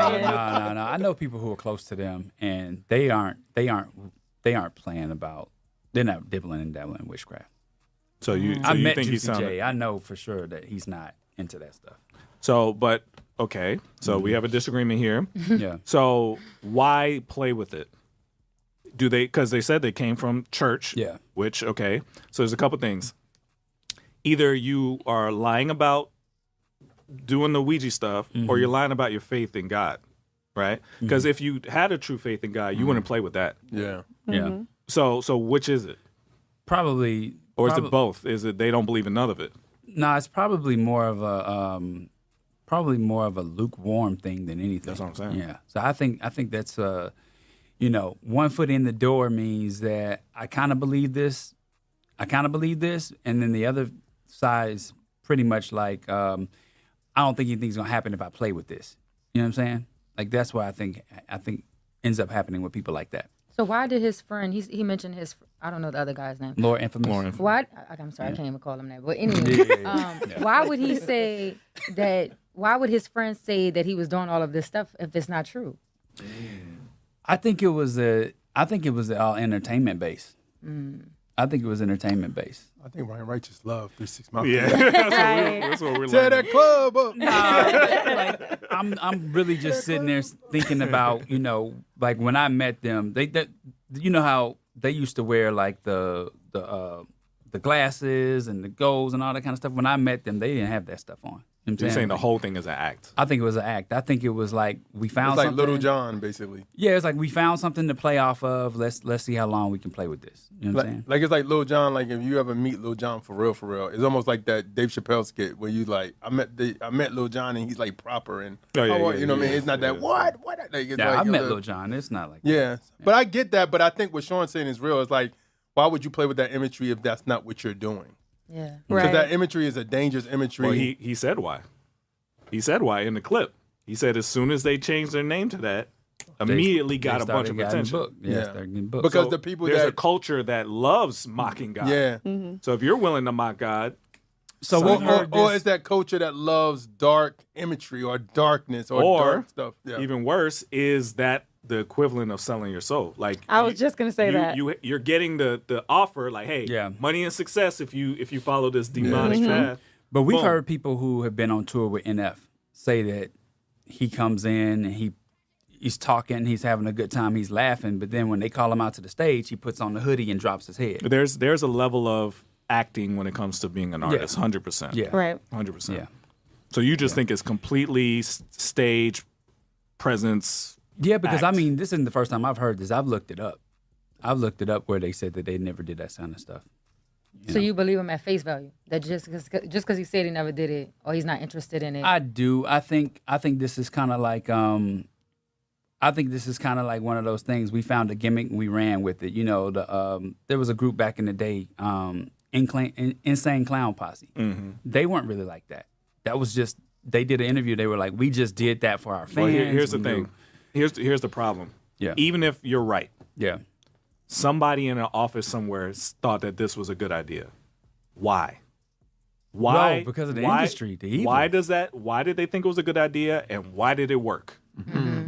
I know people who are close to them, and they aren't playing about. They're not dibbling and dabbling in witchcraft. So you met think Juicy he's J. I know for sure that he's not into that stuff. So, but okay. So we have a disagreement here. Yeah. So why play with it? Do they? Because they said they came from church. Yeah. Which okay. So there's a couple things. Either you are lying about doing the Ouija stuff, or you're lying about your faith in God, right? Because if you had a true faith in God, you wouldn't play with that. Yeah. Yeah. So which is it? Probably. Or is it both? Is it they don't believe in none of it? No, it's probably more of a lukewarm thing than anything. That's what I'm saying. Yeah. So I think that's 1 foot in the door means that I kind of believe this, and then the other side is pretty much like I don't think anything's gonna happen if I play with this. You know what I'm saying? Like that's what I think ends up happening with people like that. So why did his friend? He mentioned his. I don't know the other guy's name. Lord Infamous. Why? I'm sorry, I can't even call him that. But anyway, why would he say that? Why would his friend say that he was doing all of this stuff if it's not true? I think it was all entertainment based. I think it was entertainment based. I think Ryan Righteous loved 3 6 Mafia. Yeah, that's what we're Tear that club up. I'm really just sitting there thinking about, like when I met them, how they used to wear like the glasses and the golds and all that kind of stuff. When I met them, they didn't have that stuff on. You know You're saying the whole thing is an act? I think it was an act. I think it was like we found It's like something. Little John, basically. Yeah, it's like we found something to play off of. Let's see how long we can play with this. You know what I'm saying? Like it's like Lil Jon. Like if you ever meet Lil Jon for real, it's almost like that Dave Chappelle skit where you like I met Lil Jon and he's like proper and you know what I mean. It's not that what like, it's Yeah, like, I met Lil Jon. It's not like that. Yeah, but I get that. But I think what Sean's saying is real. It's like why would you play with that imagery if that's not what you're doing? Yeah, because that imagery is a dangerous imagery. Well, he said why. He said why in the clip. He said as soon as they changed their name to that, immediately got a bunch of attention. Because the people there's a culture that loves mocking God. Yeah. So if you're willing to mock God, or is that culture that loves dark imagery or darkness or dark stuff? Yeah. Even worse, is that the equivalent of selling your soul? Like I was just gonna say that you're getting the offer, like, hey, money and success if you follow this demonic path. But we've heard people who have been on tour with NF say that he comes in and he's talking, he's having a good time, he's laughing, but then when they call him out to the stage, he puts on the hoodie and drops his head. There's a level of acting when it comes to being an artist, 100%. Yeah. Right. 100%. Yeah. So you just think it's completely stage presence. Yeah, because act. this isn't the first time I've heard this. I've looked it up. Where they said that they never did that kind of stuff. So you believe him at face value that just because he said he never did it or he's not interested in it? I do. I think this is kind of like one of those things. We found a gimmick and we ran with it. There was a group back in the day, Insane Clown Posse. Mm-hmm. They weren't really like that. That was just they did an interview. They were like, we just did that for our fans. Well, here's the thing. Here's the problem. Yeah. Even if you're right. Yeah. Somebody in an office somewhere thought that this was a good idea. Why? Why? No, because of the industry. The evil. Why did they think it was a good idea, and why did it work? Mm-hmm.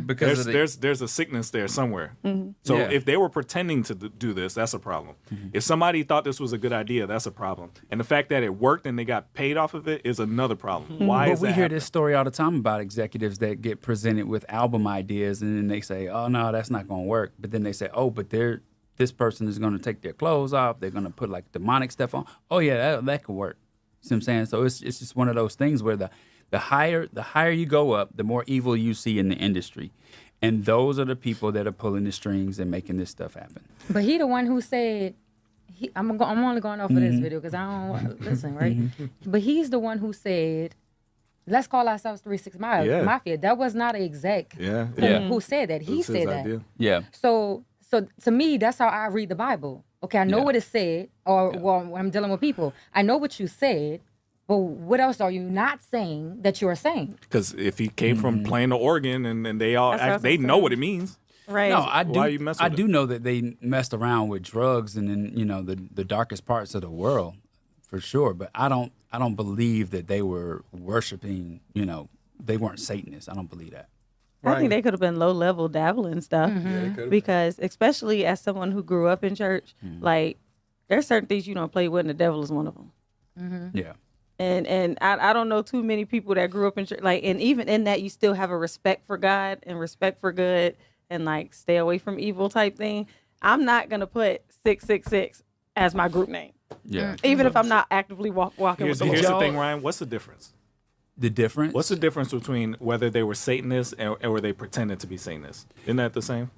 because there's a sickness there somewhere. So if they were pretending to do this, that's a problem. If somebody thought this was a good idea, that's a problem. And the fact that it worked and they got paid off of it is another problem. Why is we that hear happening? this story all the time about executives that get presented with album ideas, and then they say, "Oh no, that's not going to work." But then they say, "Oh, but this person is going to take their clothes off. They're going to put like demonic stuff on. Oh yeah, that could work." See what I'm saying? So it's just one of those things where the higher you go up, the more evil you see in the industry. And those are the people that are pulling the strings and making this stuff happen. But he the one who said, I'm only going off of this video because I don't listen, right? But he's the one who said, let's call ourselves 3 6 Mafia. That was not an exec who said that. He said that. Idea. Yeah. So to me, that's how I read the Bible. Okay, I know what it said, or when I'm dealing with people, I know what you said, but what else are you not saying that you are saying? Because if he came from playing the organ and they all they know what it means. Right. No, I do know that they messed around with drugs and then the darkest parts of the world for sure. But I don't believe that they were worshiping. They weren't Satanists. I don't believe that. I think they could have been low level dabbling stuff because, especially as someone who grew up in church, like there's certain things you don't play with, and the devil is one of them. Yeah. And I don't know too many people that grew up in church, like, and even in that you still have a respect for God and respect for good and like stay away from evil type thing. I'm not gonna put 666 as my group name. Yeah. Even if I'm not actively walking with the Lord. Here's the thing, Ryan. What's the difference? The difference? What's the difference between whether they were Satanists or they pretended to be Satanists? Isn't that the same?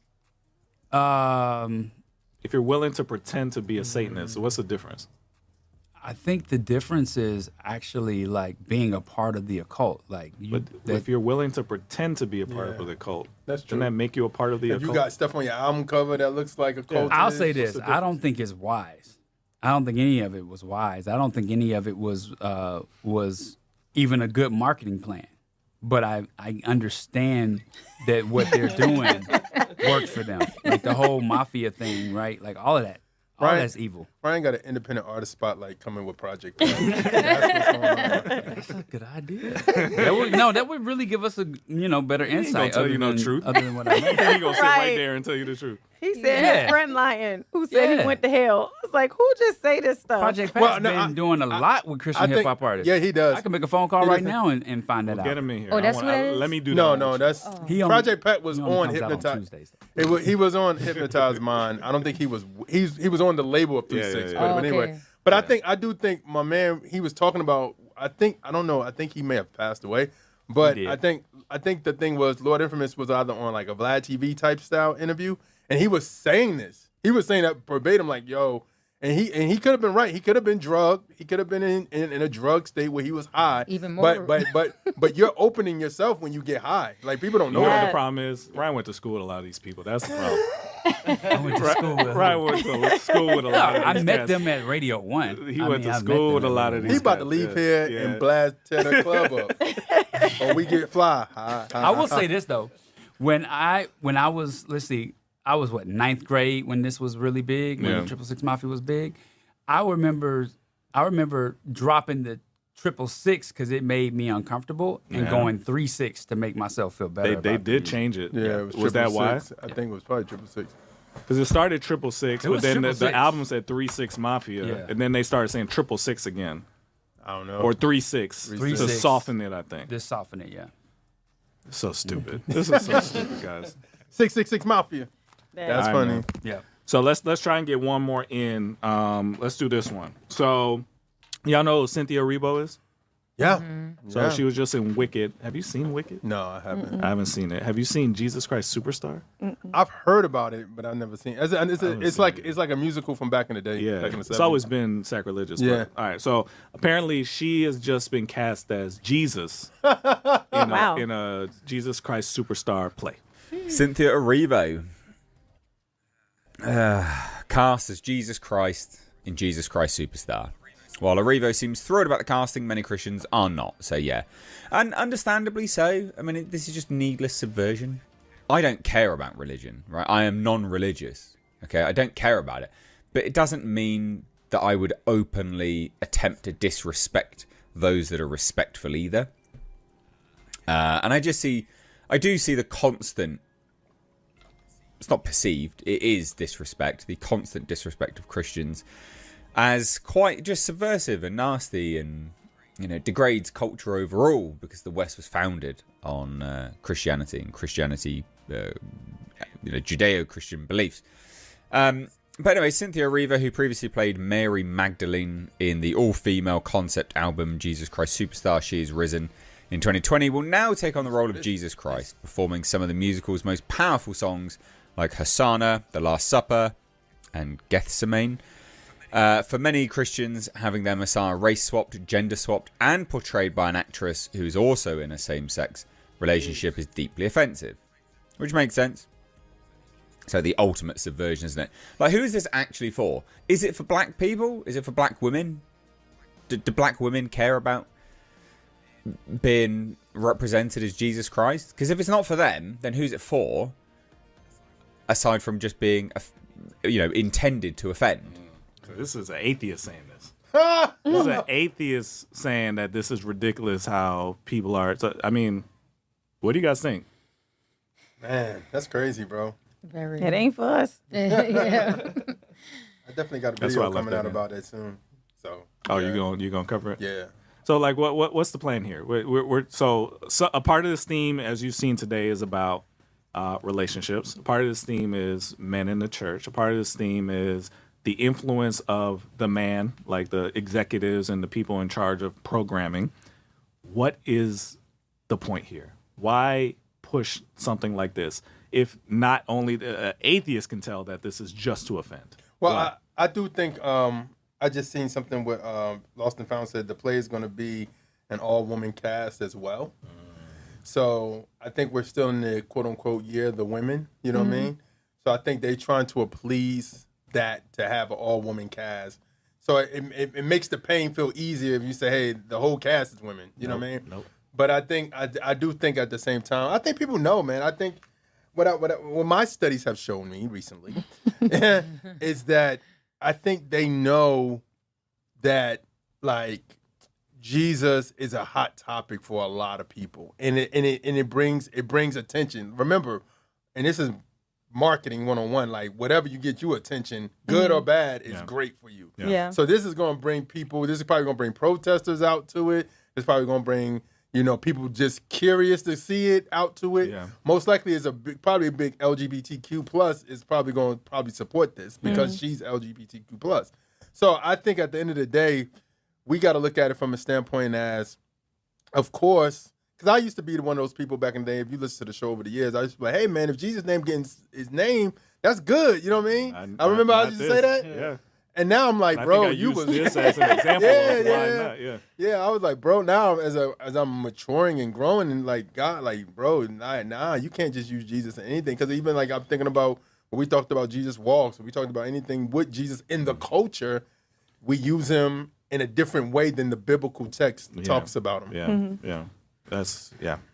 If you're willing to pretend to be a Satanist, what's the difference? I think the difference is actually like being a part of the occult. Like, if you're willing to pretend to be a part of the cult, that's true. Doesn't that make you a part of the if occult? You got stuff on your album cover that looks like a cult. I'll say this: I don't think it's wise. I don't think any of it was wise. I don't think any of it was even a good marketing plan. But I understand that what they're doing worked for them. Like the whole mafia thing, right? Like all of that. All that's evil. Ryan got an independent artist spotlight coming with Project Pat. That's what's going on. That's a good idea. That would really give us a better insight. Tell you no truth. Other than what I know. He gonna sit right there and tell you the truth. He said his friend Lion, who said he went to hell. It's like, who just say this stuff? Project Pat's been doing a lot with Christian hip hop artists. Yeah, he does. I can make a phone call right now and find that out. Get him in here. Oh, that's what it is? Let me do that. No, that's Project Pat was on Hypnotize. He was on Hypnotize Mind. I don't think he was. He was on the label of 3-6. But anyway, but I do think my man. He was talking about. I don't know. I think he may have passed away. But I think the thing was Lord Infamous was either on like a Vlad TV type style interview, and he was saying this. He was saying that verbatim, like, yo, and he could have been right. He could have been drugged. He could have been in a drug state where he was high. Even more. But you're opening yourself when you get high. Like people don't know that. The problem is Ryan went to school with a lot of these people. That's the problem. I went to school with Ryan went to school with a lot of these I met cats. them at Radio 1. He went to school with a lot of these He's about to cats, leave here and blast tear the club up. Or we get fly. I will say this though. When I was, let's see, I was ninth grade when this was really big, when the 666 Mafia was big. I remember dropping the 666 because it made me uncomfortable and going 3-6 to make myself feel better. They did change it. Yeah, it was that why? I think it was probably 666. Because it started 666, but then the album said 3-6 Mafia, and then they started saying 666 again. I don't know. Or 3-6 to soften it, I think. Just soften it, yeah. So stupid. This is so stupid, guys. 666 Mafia. That's funny. Yeah. So let's try and get one more in. Let's do this one. So y'all know who Cynthia Erivo is? Yeah. So she was just in Wicked. Have you seen Wicked? No, I haven't. I haven't seen it. Have you seen Jesus Christ Superstar? I've heard about it, but I've never seen it. It's like a musical from back in the day. Yeah, back in the 70s. It's always been sacrilegious. Yeah. But, all right. So apparently she has just been cast as Jesus in a Jesus Christ Superstar play. Cynthia Erivo. Cast as Jesus Christ in Jesus Christ Superstar. While Erivo seems thrilled about the casting, many Christians are not. So yeah, and understandably so. I mean, this is just needless subversion. I don't care about religion, right? I am non-religious. Okay, I don't care about it, but it doesn't mean that I would openly attempt to disrespect those that are respectful either. And I just see I do see the constant, it's not perceived, it is disrespect, the constant disrespect of Christians as quite just subversive and nasty, and degrades culture overall, because the West was founded on Christianity and Judeo-Christian beliefs. But anyway, Cynthia Erivo, who previously played Mary Magdalene in the all-female concept album Jesus Christ Superstar, She Is Risen in 2020, will now take on the role of Jesus Christ, performing some of the musical's most powerful songs like Hosanna, The Last Supper, and Gethsemane. For many Christians, having their Messiah race-swapped, gender-swapped, and portrayed by an actress who is also in a same-sex relationship is deeply offensive. Which makes sense. So the ultimate subversion, isn't it? Like, who is this actually for? Is it for black people? Is it for black women? Do black women care about being represented as Jesus Christ? Because if it's not for them, then who's it for? Aside from just being, intended to offend. So this is an atheist saying this. This is an atheist saying that this is ridiculous how people are. So, I mean, what do you guys think? Man, that's crazy, bro. Very. It ain't for us. Yeah. I definitely got a video coming out about that soon. So. Oh, you gonna cover it? Yeah. So, like, what's the plan here? So a part of this theme, as you've seen today, is about relationships. A part of this theme is men in the church. A part of this theme is the influence of the man, like the executives and the people in charge of programming. What is the point here? Why push something like this if not only the atheists can tell that this is just to offend? Well, I do think I just seen something with Lost and Found said the play is going to be an all-woman cast as well. So I think we're still in the quote-unquote year of the women, you know what I mean? So I think they're trying to please that to have an all-woman cast. So it makes the pain feel easier if you say, hey, the whole cast is women, you know what I mean? Nope. But I think I do think at the same time, I think people know, man. I think what my studies have shown me recently is that I think they know that, like, Jesus is a hot topic for a lot of people, and it brings attention. Remember, and this is marketing 101. Like, whatever you get you attention, good or bad, is great for you. Yeah. So this is going to bring people. This is probably going to bring protesters out to it. It's probably going to bring people just curious to see it out to it. Yeah. Most likely, is probably a big LGBTQ plus is probably going to support this because she's LGBTQ plus. So I think at the end of the day, we got to look at it from a standpoint as, of course, because I used to be one of those people back in the day. If you listen to the show over the years, I used to be like, hey, man, if Jesus' name getting his name, that's good. You know what I mean? I remember I used to say that. Yeah. And now I'm like, bro, you was this as an example. Yeah. I was like, bro, now as I'm maturing and growing and like God, like, bro, nah, you can't just use Jesus in anything. Because even like I'm thinking about when we talked about Jesus walks, when we talked about anything with Jesus in the culture, we use him in a different way than the biblical text talks about him. Yeah. That's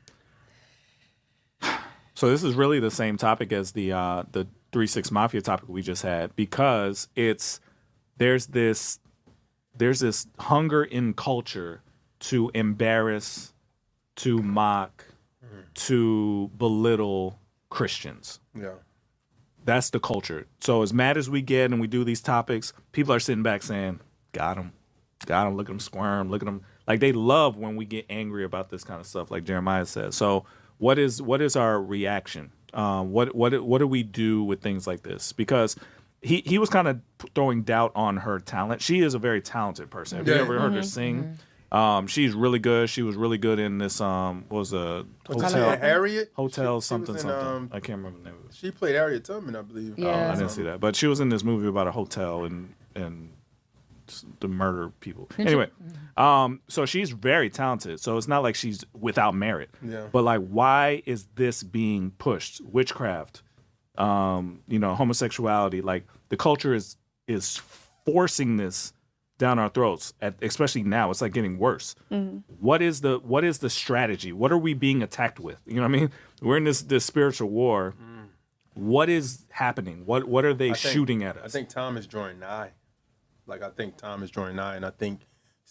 So this is really the same topic as the 3-6 Mafia topic we just had, because there's this hunger in culture to embarrass, to mock, to belittle Christians. Yeah. That's the culture. So as mad as we get and we do these topics, people are sitting back saying, got him, look at him squirm, look at him. Like, they love when we get angry about this kind of stuff, like Jeremiah says. So what is our reaction? What do we do with things like this? Because he was kind of throwing doubt on her talent. She is a very talented person. Have you ever heard her sing? She's really good. She was really good in this. What was a hotel? Harriet. Hotel She something was in, something. I can't remember the name of it. She played Harriet Tubman, I believe. Yeah. I didn't see that, but she was in this movie about a hotel and the murder people. Anyway, so she's very talented. So it's not like she's without merit. Yeah. But like, why is this being pushed? Witchcraft, homosexuality. Like, the culture is forcing this down our throats. Especially now, it's like getting worse. What is the strategy? What are we being attacked with? You know what I mean? We're in this spiritual war. What is happening? What are they shooting at us? I think time is drawing nigh. Like, I think time is drawing nigh, and I think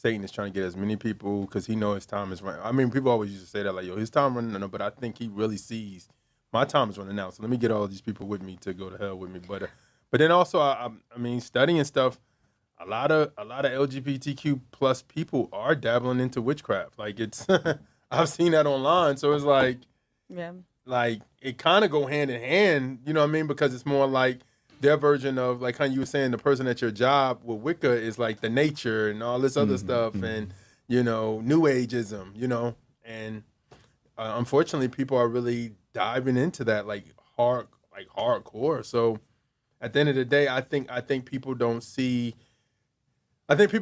Satan is trying to get as many people because he knows his time is running. I mean, people always used to say that, like, yo, his time running out, but I think he really sees my time is running out. So let me get all these people with me to go to hell with me. But then also, I mean, studying stuff, a lot of LGBTQ plus people are dabbling into witchcraft. Like it's, I've seen that online. So it's like, yeah, like it kind of go hand in hand. You know what I mean? Because it's more like their version of like how you were saying the person at your job with Wicca is like the nature and all this other stuff and, you know, New Ageism, you know, and unfortunately people are really diving into that like hardcore. So at the end of the day, I think people don't see, I think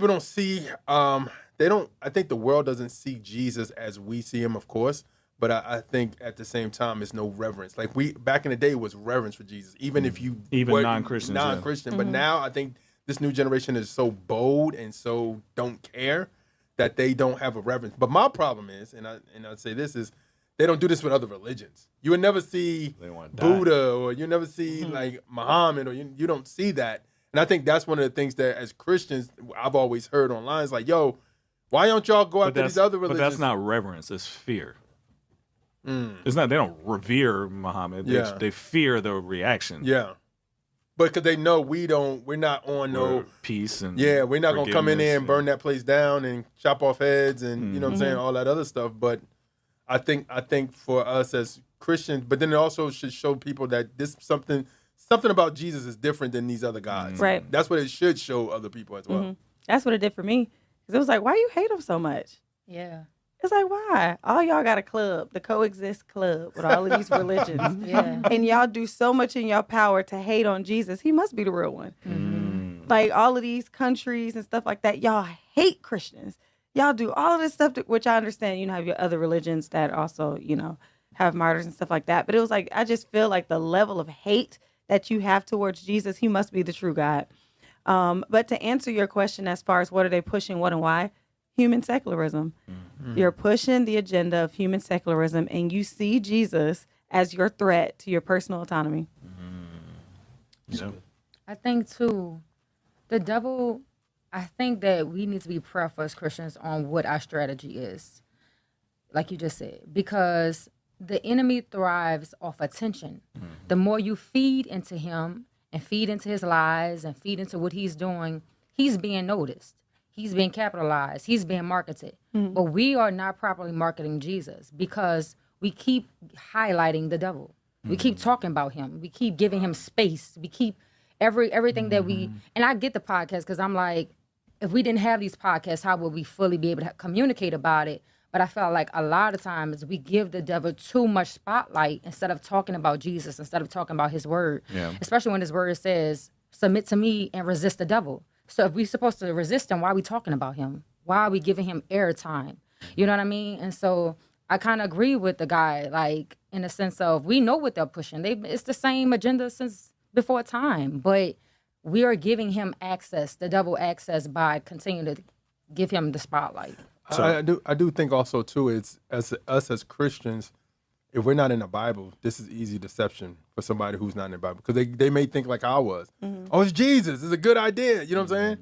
the world doesn't see Jesus as we see him, of course. But I think at the same time, it's no reverence. Like back in the day, it was reverence for Jesus, even if you were non-Christian. Non-Christian. But now I think this new generation is so bold and so don't care that they don't have a reverence. But my problem is, and I'd say this is, they don't do this with other religions. You would never see Buddha or you never see like Muhammad or you don't see that. And I think that's one of the things that as Christians I've always heard online is like, yo, why don't y'all go after these other religions? But that's not reverence. It's fear. It's not. They don't revere Muhammad. They fear the reaction. Yeah, but because they know we're not on no peace and we're not gonna come in there and burn that place down and chop off heads and you know what I'm saying, all that other stuff. But I think for us as Christians, but then it also should show people that this something about Jesus is different than these other gods. Right. That's what it should show other people as well. That's what it did for me. Because it was like, why you hate him so much? Yeah. It's like, why? All y'all got a club, the Coexist Club, with all of these religions. Yeah. And y'all do so much in your power to hate on Jesus. He must be the real one. Like all of these countries and stuff like that, y'all hate Christians. Y'all do all of this stuff, which I understand, you know, have your other religions that also, you know, have martyrs and stuff like that. But it was like, I just feel like the level of hate that you have towards Jesus, he must be the true God. But to answer your question as far as what are they pushing, what and why, human secularism. You're pushing the agenda of human secularism, and you see Jesus as your threat to your personal autonomy. I think, too, the devil, I think that we need to be prayerful as Christians on what our strategy is, like you just said, because the enemy thrives off attention. The more you feed into him and feed into his lies and feed into what he's doing, he's being noticed. He's being capitalized. He's being marketed. But we are not properly marketing Jesus because we keep highlighting the devil. We keep talking about him. We keep giving him space. We keep everything that we... And I get the podcast because I'm like, if we didn't have these podcasts, how would we fully be able to communicate about it? But I felt like a lot of times we give the devil too much spotlight instead of talking about Jesus, instead of talking about his word. Yeah. Especially when his word says, submit to me and resist the devil. So if we're supposed to resist him, why are we talking about him? Why are we giving him airtime? You know what I mean? And so I kind of agree with the guy, like in the sense of we know what they're pushing. It's the same agenda since before time, but we are giving him access, the devil access, by continuing to give him the spotlight. So I do think also too, it's us as Christians, if we're not in the Bible, this is easy deception for somebody who's not in the Bible because they may think like I was. Oh, it's Jesus. It's a good idea. You know what I'm saying?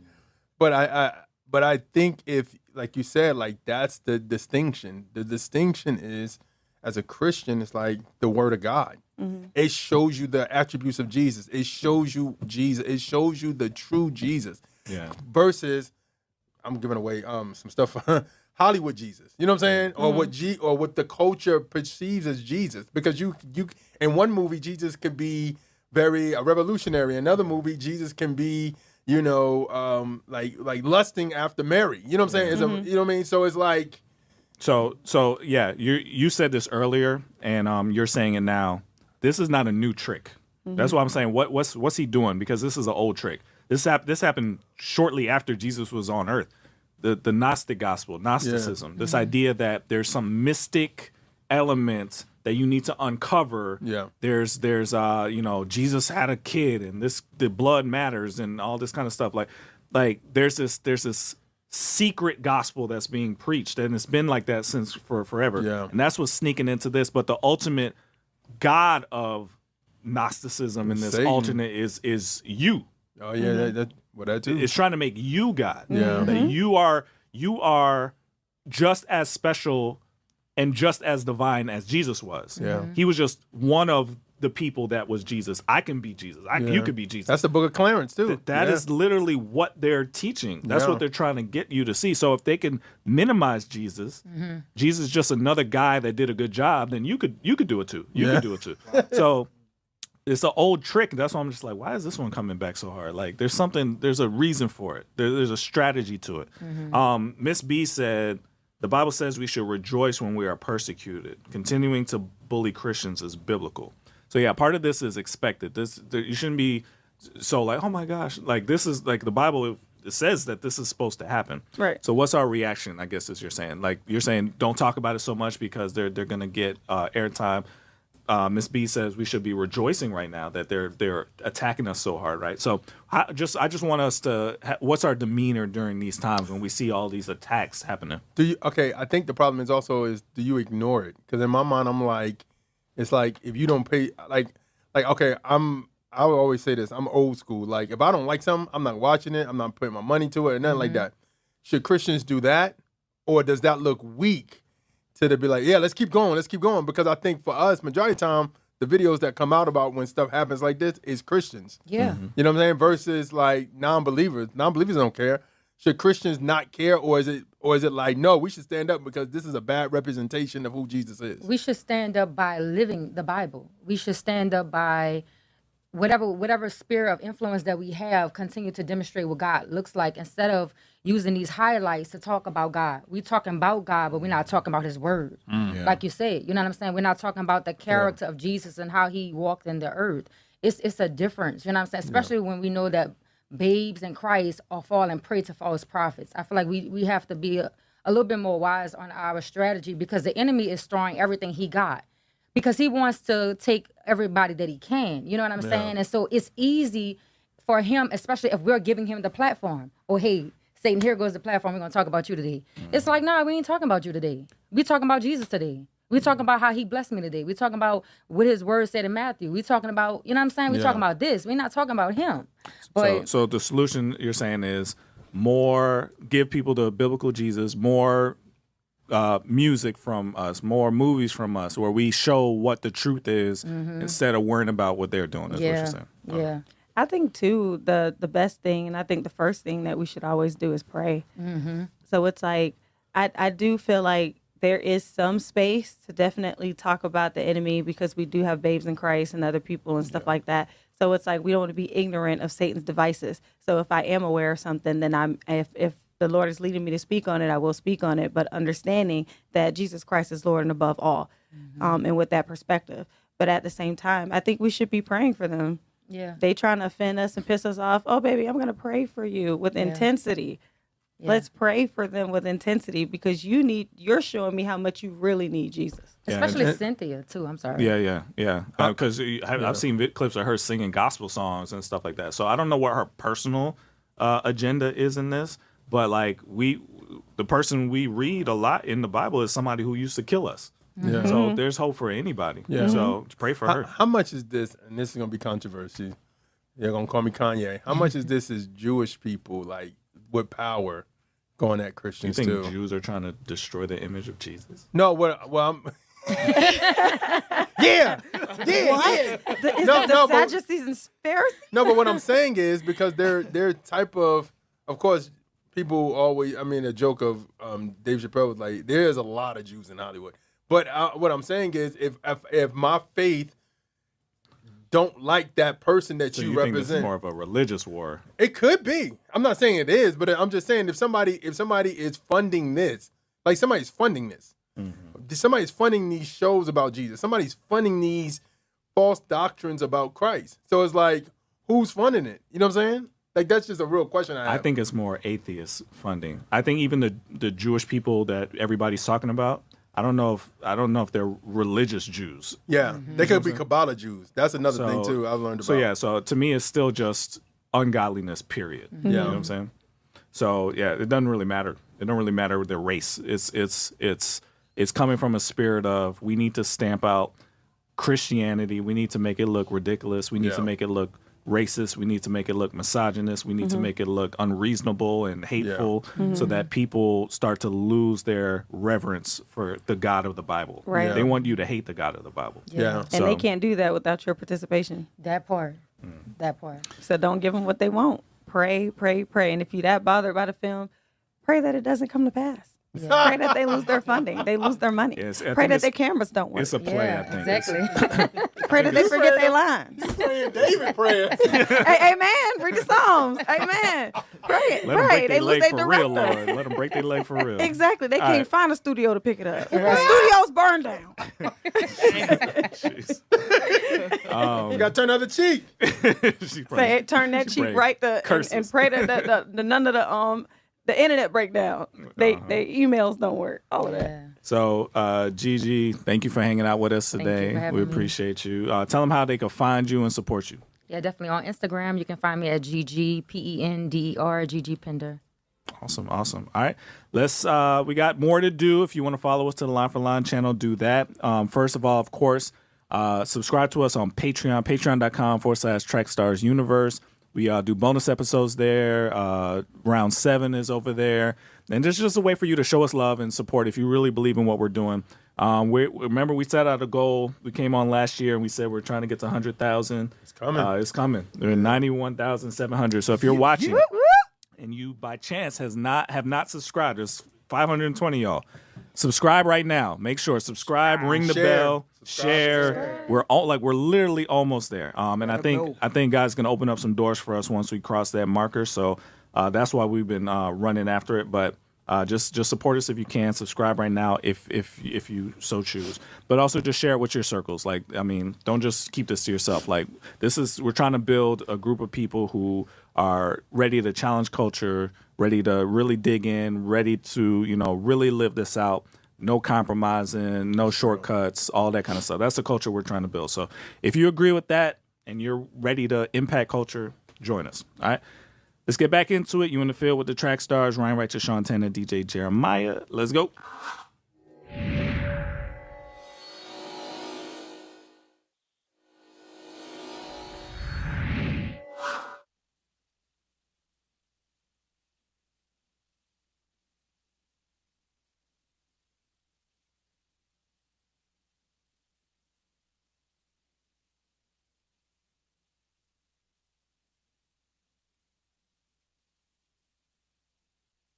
But I think if, like you said, like that's the distinction. The distinction is, as a Christian, it's like the Word of God. It shows you the attributes of Jesus. It shows you Jesus. It shows you the true Jesus. Yeah. Versus, I'm giving away some stuff. Hollywood Jesus, you know what I'm saying, or what the culture perceives as Jesus. Because you in one movie Jesus could be very revolutionary. Another movie Jesus can be, you know, like lusting after Mary. You know what I'm saying? You know what I mean? So it's like, so yeah. You said this earlier, and you're saying it now. This is not a new trick. That's why I'm saying what's he doing? Because this is an old trick. This happened shortly after Jesus was on earth. The Gnostic gospel, Gnosticism, this idea that there's some mystic element that you need to uncover. Yeah. There's you know, Jesus had a kid and the blood matters and all this kind of stuff. Like there's this secret gospel that's being preached, and it's been like that since for forever. Yeah. And that's what's sneaking into this. But the ultimate God of Gnosticism in this Satan. alternate is you. Oh yeah, that too. It's trying to make you God. Yeah. That you are just as special and just as divine as Jesus was. Yeah. He was just one of the people that was Jesus. I can be Jesus. You could be Jesus. That's the book of Clarence, too. That is literally what they're teaching. That's what they're trying to get you to see. So if they can minimize Jesus, Jesus is just another guy that did a good job, then you could do it too. You could do it too. So it's an old trick. That's why I'm just like, why is this one coming back so hard? Like, there's a reason for it. There's a strategy to it. Miss B said, the Bible says we should rejoice when we are persecuted. Continuing to bully Christians is biblical. So yeah, part of this is expected. You shouldn't be so like, oh my gosh, like this is like the Bible. It says that this is supposed to happen. Right. So what's our reaction? I guess is you're saying like you're saying don't talk about it so much because they're gonna get airtime. Miss B says we should be rejoicing right now that they're attacking us so hard, right? So I just want us to what's our demeanor during these times when we see all these attacks happening? I think the problem is also do you ignore it? Because in my mind I'm like, it's like if you don't pay like okay, I would always say this, I'm old school. Like if I don't like something, I'm not watching it, I'm not putting my money to it, and nothing like that. Should Christians do that, or does that look weak? To be like, yeah, let's keep going. Because I think for us, majority of the time, the videos that come out about when stuff happens like this is Christians. Yeah. You know what I'm saying? Versus like non-believers. Non-believers don't care. Should Christians not care, or is it like, no, we should stand up because this is a bad representation of who Jesus is? We should stand up by living the Bible. We should stand up by whatever sphere of influence that we have, continue to demonstrate what God looks like instead of using these highlights to talk about God. We talking about God, but we're not talking about his word. Like you said, you know what I'm saying? We're not talking about the character of Jesus and how he walked in the earth. It's a difference, you know what I'm saying? Especially when we know that babes in Christ are falling prey to false prophets. I feel like we have to be a little bit more wise on our strategy because the enemy is throwing everything he got. Because he wants to take everybody that he can. You know what I'm saying? And so it's easy for him, especially if we're giving him the platform. Oh, hey, Satan, here goes the platform. We're going to talk about you today. It's like, nah, we ain't talking about you today. We talking about Jesus today. We talking about how he blessed me today. We talking about what his word said in Matthew. We talking about, you know what I'm saying? We talking about this. We're not talking about him. But so the solution you're saying is give people the biblical Jesus, more music from us, more movies from us, where we show what the truth is instead of worrying about what they're doing. Is what you're saying. Yeah. I think too the best thing, and I think the first thing that we should always do is pray. So it's like I do feel like there is some space to definitely talk about the enemy because we do have babes in Christ and other people and stuff like that. So it's like we don't want to be ignorant of Satan's devices. So if I am aware of something, then if the Lord is leading me to speak on it, I will speak on it, but understanding that Jesus Christ is Lord and above all, and with that perspective. But at the same time, I think we should be praying for them. Yeah. They trying to offend us and piss us off. Oh, baby, I'm going to pray for you with intensity. Yeah. Let's pray for them with intensity because you're showing me how much you really need Jesus. Especially Cynthia, too. I'm sorry. Yeah. Because I've seen clips of her singing gospel songs and stuff like that. So I don't know what her personal agenda is in this. But like the person we read a lot in the Bible is somebody who used to kill us. Yeah. So there's hope for anybody. Yeah. So pray for her. How much is this? And this is gonna be controversy. They're gonna call me Kanye. How much is this is Jewish people like with power going at Christians you think too? Jews are trying to destroy the image of Jesus? No. Well, I'm. Yeah. What? The Sadducees and Pharisees? No, but what I'm saying is because they're type of course. People always, a joke of Dave Chappelle was like, there's a lot of Jews in Hollywood. But what I'm saying is, if my faith don't like that person that you represent, think this is more of a religious war. It could be. I'm not saying it is, but I'm just saying if somebody is funding this, like somebody's funding this, somebody's funding these shows about Jesus, somebody's funding these false doctrines about Christ. So it's like, who's funding it? You know what I'm saying? Like, that's just a real question I have. I think it's more atheist funding. I think even the Jewish people that everybody's talking about, I don't know if they're religious Jews. Yeah, they could be Kabbalah Jews. That's another thing too I've learned about. So to me, it's still just ungodliness. Period. You know what I'm saying? So yeah, it doesn't really matter. It don't really matter with their race. It's coming from a spirit of we need to stamp out Christianity. We need to make it look ridiculous. We need to make it look racist. We need to make it look misogynist. We need to make it look unreasonable and hateful so that people start to lose their reverence for the God of the Bible. Right. They want you to hate the God of the Bible. And they can't do that without your participation. That part. That part. So don't give them what they want. Pray, pray, pray. And if you're that bothered by the film, pray that it doesn't come to pass. Pray that they lose their funding. They lose their money. Yes, pray that their cameras don't work. It's a play, I think. Exactly. Pray that they forget their lines. Praying David prayer. Hey, amen. Read the Psalms. Amen. Pray it. Let them Pray. break They their lose leg their for real, director. Lord. Let them break their leg for real. Exactly. They All can't right. find a studio to pick it up. The studio's burned down. You got to turn the other cheek. Say, turn that cheek right and pray that the none of the internet breakdown. They emails don't work. All of that. So, Gigi, thank you for hanging out with us today. for having We me. appreciate you. Tell them how they can find you and support you. Yeah, definitely on Instagram. You can find me at GGPENDER, Gigi Pender. Awesome. All right. We got more to do. If you want to follow us to the Line for Line channel, do that. First of all, of course, subscribe to us on Patreon, patreon.com/Trackstars Universe. We do bonus episodes there. Round 7 is over there. And it's just a way for you to show us love and support if you really believe in what we're doing. Remember, we set out a goal. We came on last year and we said we're trying to get to 100,000. It's coming. It's coming. They're 91,700. So if you're watching and you by chance have not subscribed, there's 520 y'all. Subscribe right now. Make sure subscribe, ring the bell, share. We're literally almost there. And I think God's gonna open up some doors for us once we cross that marker. So that's why we've been running after it. But just support us if you can. Subscribe right now if you so choose. But also just share it with your circles. Don't just keep this to yourself. We're trying to build a group of people who are ready to challenge culture, ready to really dig in, ready to really live this out. No compromising, no shortcuts, all that kind of stuff. That's the culture we're trying to build. So if you agree with that and you're ready to impact culture, join us. All right. Let's get back into it. You in the field with the Track Stars, Ryan Righteous, Sean Tanner, DJ Jeremiah. Let's go.